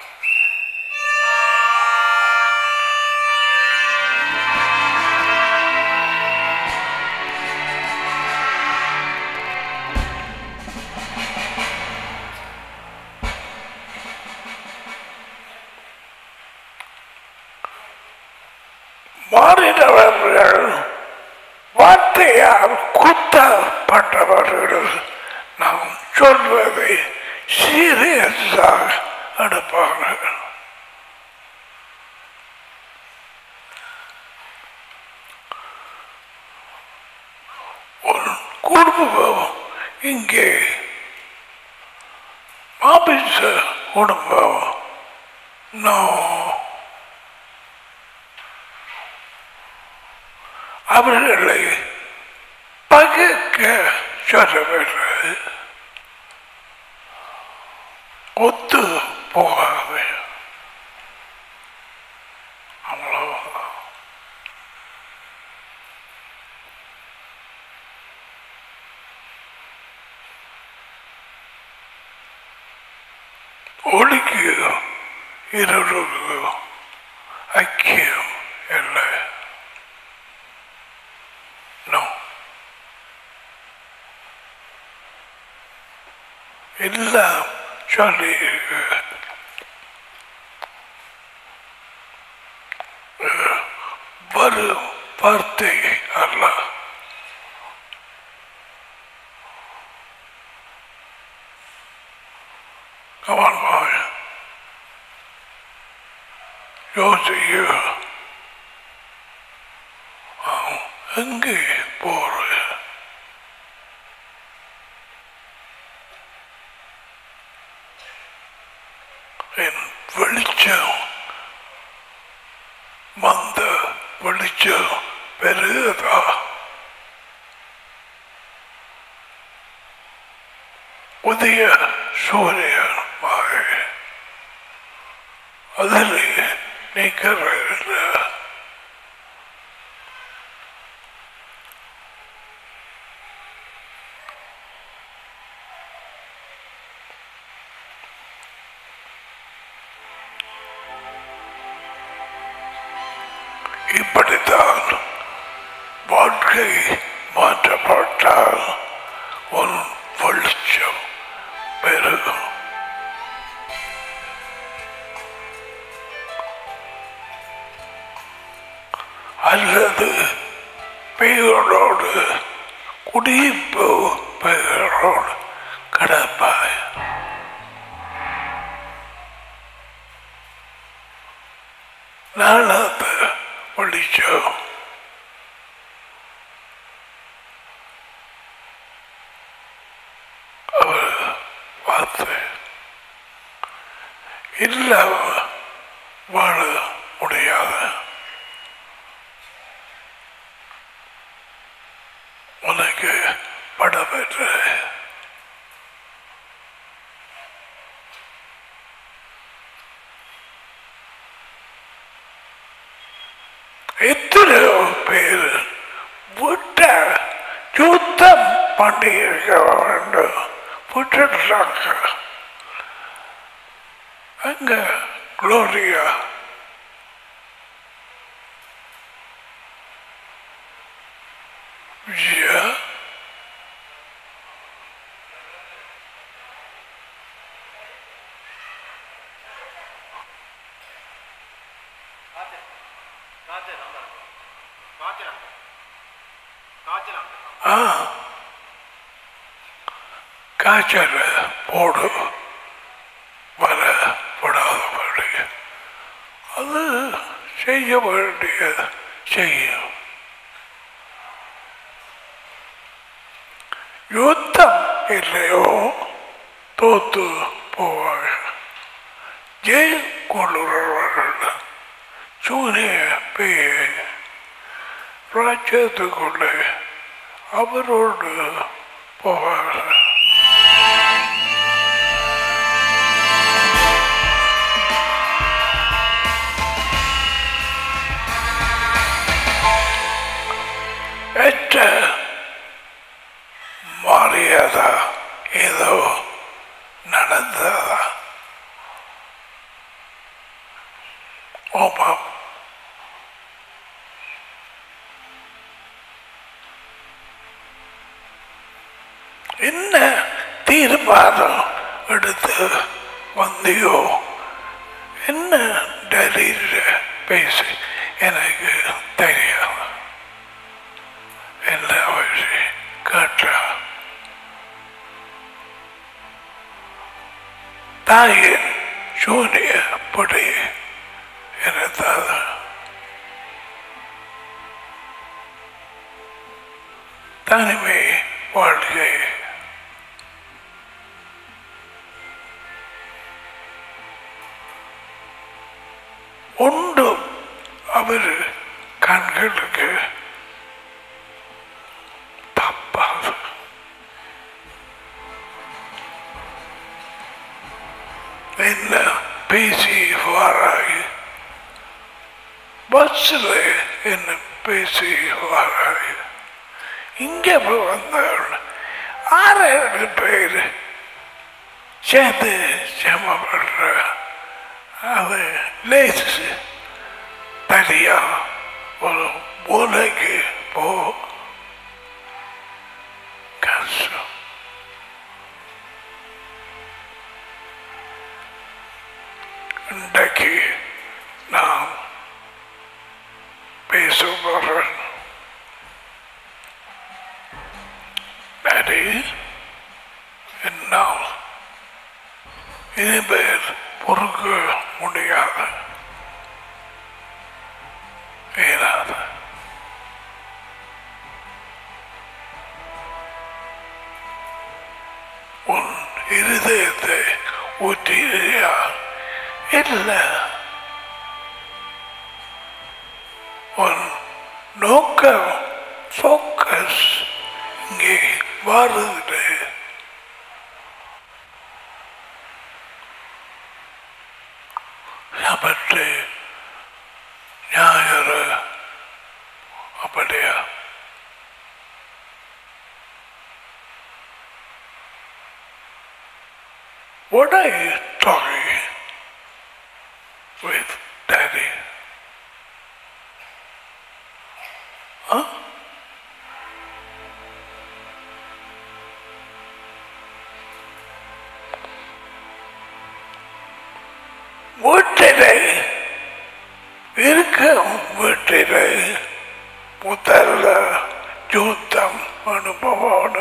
மாறினவர்கள் வார்த்தையால் குத்தப்பட்டவர்கள் நாம் சொல்வதை சீரியஸாக எடுப்பார்கள். ஒரு குடும்பம் இங்கே மாபிச குடும்பம் நோ அவர்களை பகைக்க சொல்லவில்லை. ஒத்து போகாது. அவ்வளவுதான். ஒளிக்கு இருளுக்கு ஐக்கியம் இல்லை. எல்லாம் சொல்லி வரும் வார்த்தை அல்ல. கவனமாக யோசிக்க எங்கே போற என் வெளிச்சம் வந்த வெளிச்சம் பெருதா புதிய சூரியன் அதில் நிற்கிற இப்படித்தான் வாழ்க்கை மாற்றப்பட்டால் ஒரு வெளிச்சம் பெருகும். அல்லது பெயரோடு குடியிருப்பு பெயரோடு கிடப்பாய். நாளாத வெளிச்சம் அவர் பார்த்து இல்லாம வாழ முடியாது. உனக்கு படப்பெற்ற எத்தனையோ பேர் விட்ட யுத்தம் பண்ணியிருக்க வேண்டும் விட்டுறாங்க. அங்க குளோரியா விஜயா காய்ச்சல் போடு வர படாதபடி அது செய்ய வேண்டிய செய்யும். யுத்தம் இல்லையோ தோத்து போவாங்க. ஜெய் கொள்ளுறவர்கள் சூரிய பேயை ராஜ்யத்துக்குள்ளே அவரோடு போவார்கள். என்ன தீர்மானம் எடுத்து வந்தியோ, என்ன டெல்லியில பேசி எனக்கு தெரியாது. எல்லா விஷயம் கேட்டா தாயின் சூனிய படி எனது தனிமை வாழ்க்கை ஒன்றும் அவர் கண்களுக்கு தப்பாது. என்ன பேசி வாராய், பஸ்ஸில் என்ன பேசி வாராய், இங்கே வந்தாள் ஆறாயிரம் பேர் சேர்ந்து சமப்படுற அது லேசு தனியா ஒரு மூலைக்கு போ கஷ்டம். இன்றைக்கு நான் பேசுகிறேன். டாடி என்னால் இனிமேல் பொறுக்க முடியாது. ஏதாவது உன் இருதயத்தை ஊற்றியா இல்லை, உன் நோக்கம் ஃபோக்கஸ் இங்கே வருது. சபத்து ஞாயிறு அப்படியா? What are you talking with Daddy? Huh? வீட்டிலே இருக்க வீட்டிலே முதல்ல யுத்தம் அனுபவம்.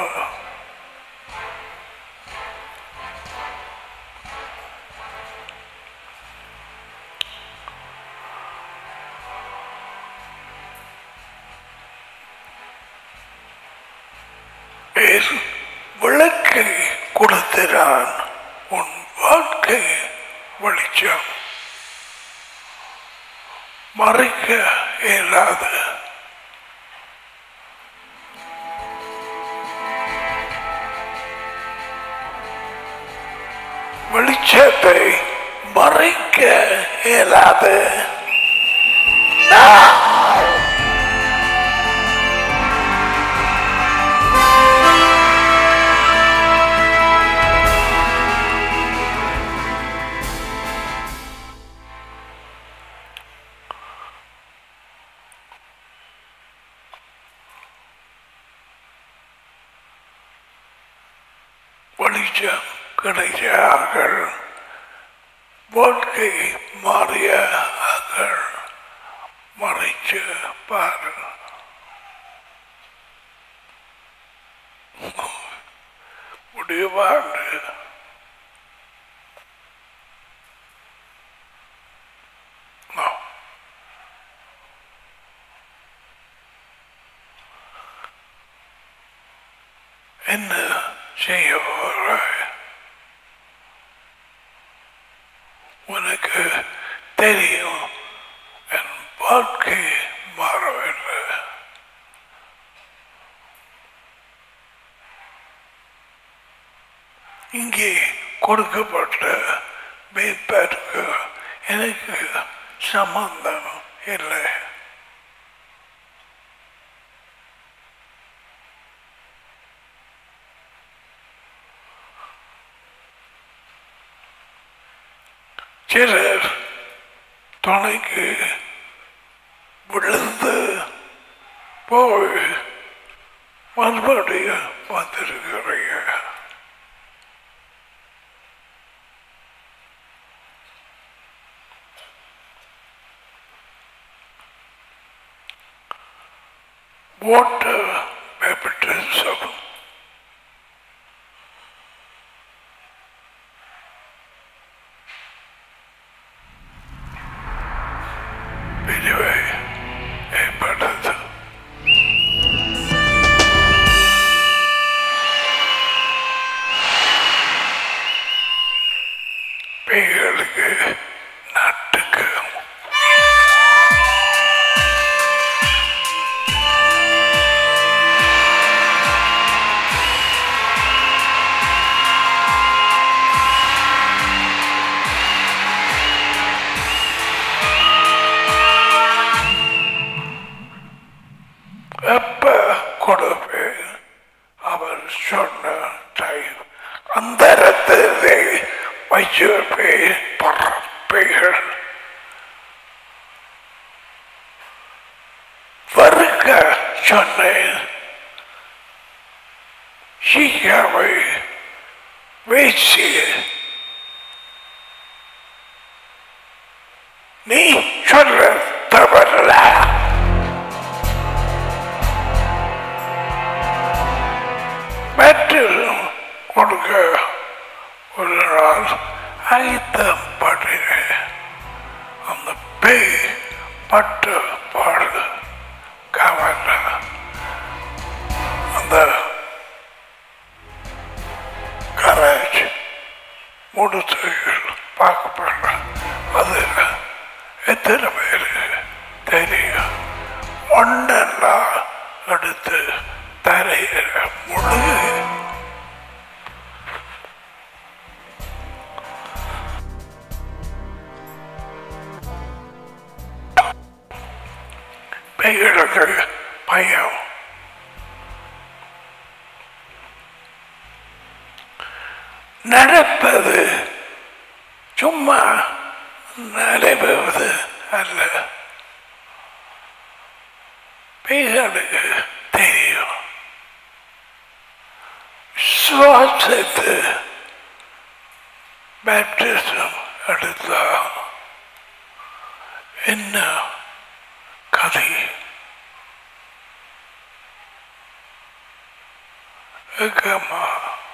விளக்கை கொடுத்திறான் உன் வாழ்க்கை வெளிச்சம் மறைக்க இயலாது. வெளிச்சத்தை மறைக்க இயலாது. வெளிச்சம் கிடைச்சார்கள், வாழ்க்கை மாறியார்கள். மறைச்சு பாரு, முடிவாண்டு என்ன செய்ய உனக்கு தெரியும். என் வாழ்க்கை மாறவில்லை. இங்கே கொடுக்கப்பட்ட மேற்பற்கு எனக்கு சம்பந்தம் இல்லை. சிலர் துணைக்கு விழுந்து போய் மறுபடியும் வந்திருக்கிறீங்க. Water baptism. Anyway, ஏற்பட்டது. பேய்களுக்கு நாட்டுக்கு எப்ப கொடுப்பேன் அவர் சொன்ன டைம் அந்த இடத்திலே வைச்சிருப்பேன் பறப்பைகள் வருக சொன்னேன். சீக்கிரமை வீசி நீ சொல்ல தவறல. மேட்டிலும் கொடுக்க ஒரு நாள் ஐத்தம் பாடினேன். அந்த பேய் பட்டு பாடு கவன அந்த கரேஜ் முடிச்சுகள் பார்க்கப்பட அதில் எத்தனை பேர் தெரியும். ஒன்றெல்லாம் எடுத்து தரையில முழுகு பேய்களுக்கு பயம். நடப்பது சும்மா நடைபெறுவது அல்ல. பேய்களுக்கு தெரியும். சுவாசத்து பேப்டிசம் எடுத்தா என்ன கதை? எங்கம்மா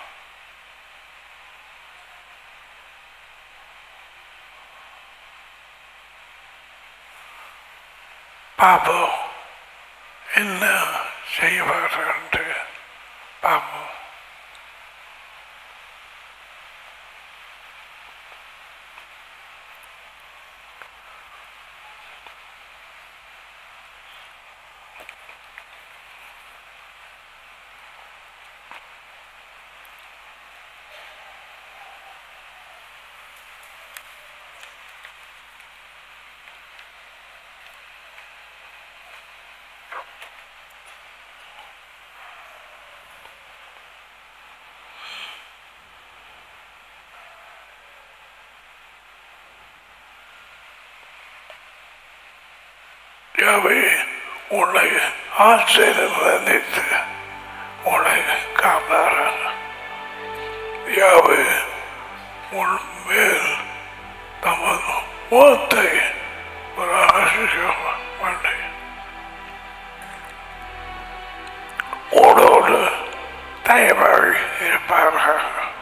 பாப்போம் என்ன செய்வார்கள் என்று பாப்போம். யாவே உன்னை ஆசீர்வதித்து உன்னை காப்பார். யாவே உன் மேல் தமது முகத்தை பிரகாசிக்க பண்ணி உன்னோடு தயவாக இருப்பார்கள்.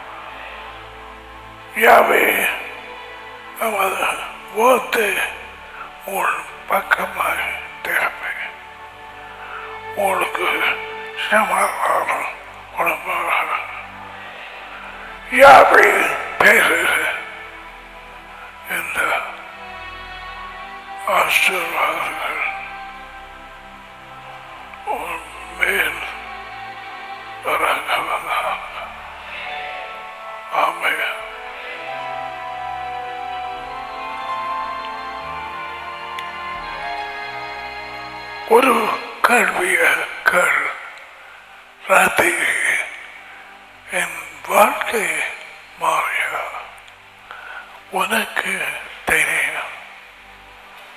யாவே தமது முகத்தை உன் பக்கமாக திறமை உனக்கு சமாதானம் உணவாக. யாவை பேசுகிற இந்த ஆசீர்வாதங்கள் உன் மேல் இறங்குவதாக. ஆமென். ஒரு கேள்விய கேள். ராத்திரி என் வாழ்க்கை மாறிய உனக்கு தெரியும்.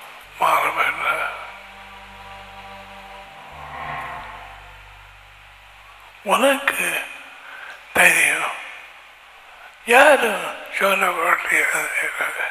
மாறவில்லை. உனக்கு தெரியும். யாரும் சொல்ல முடியாது.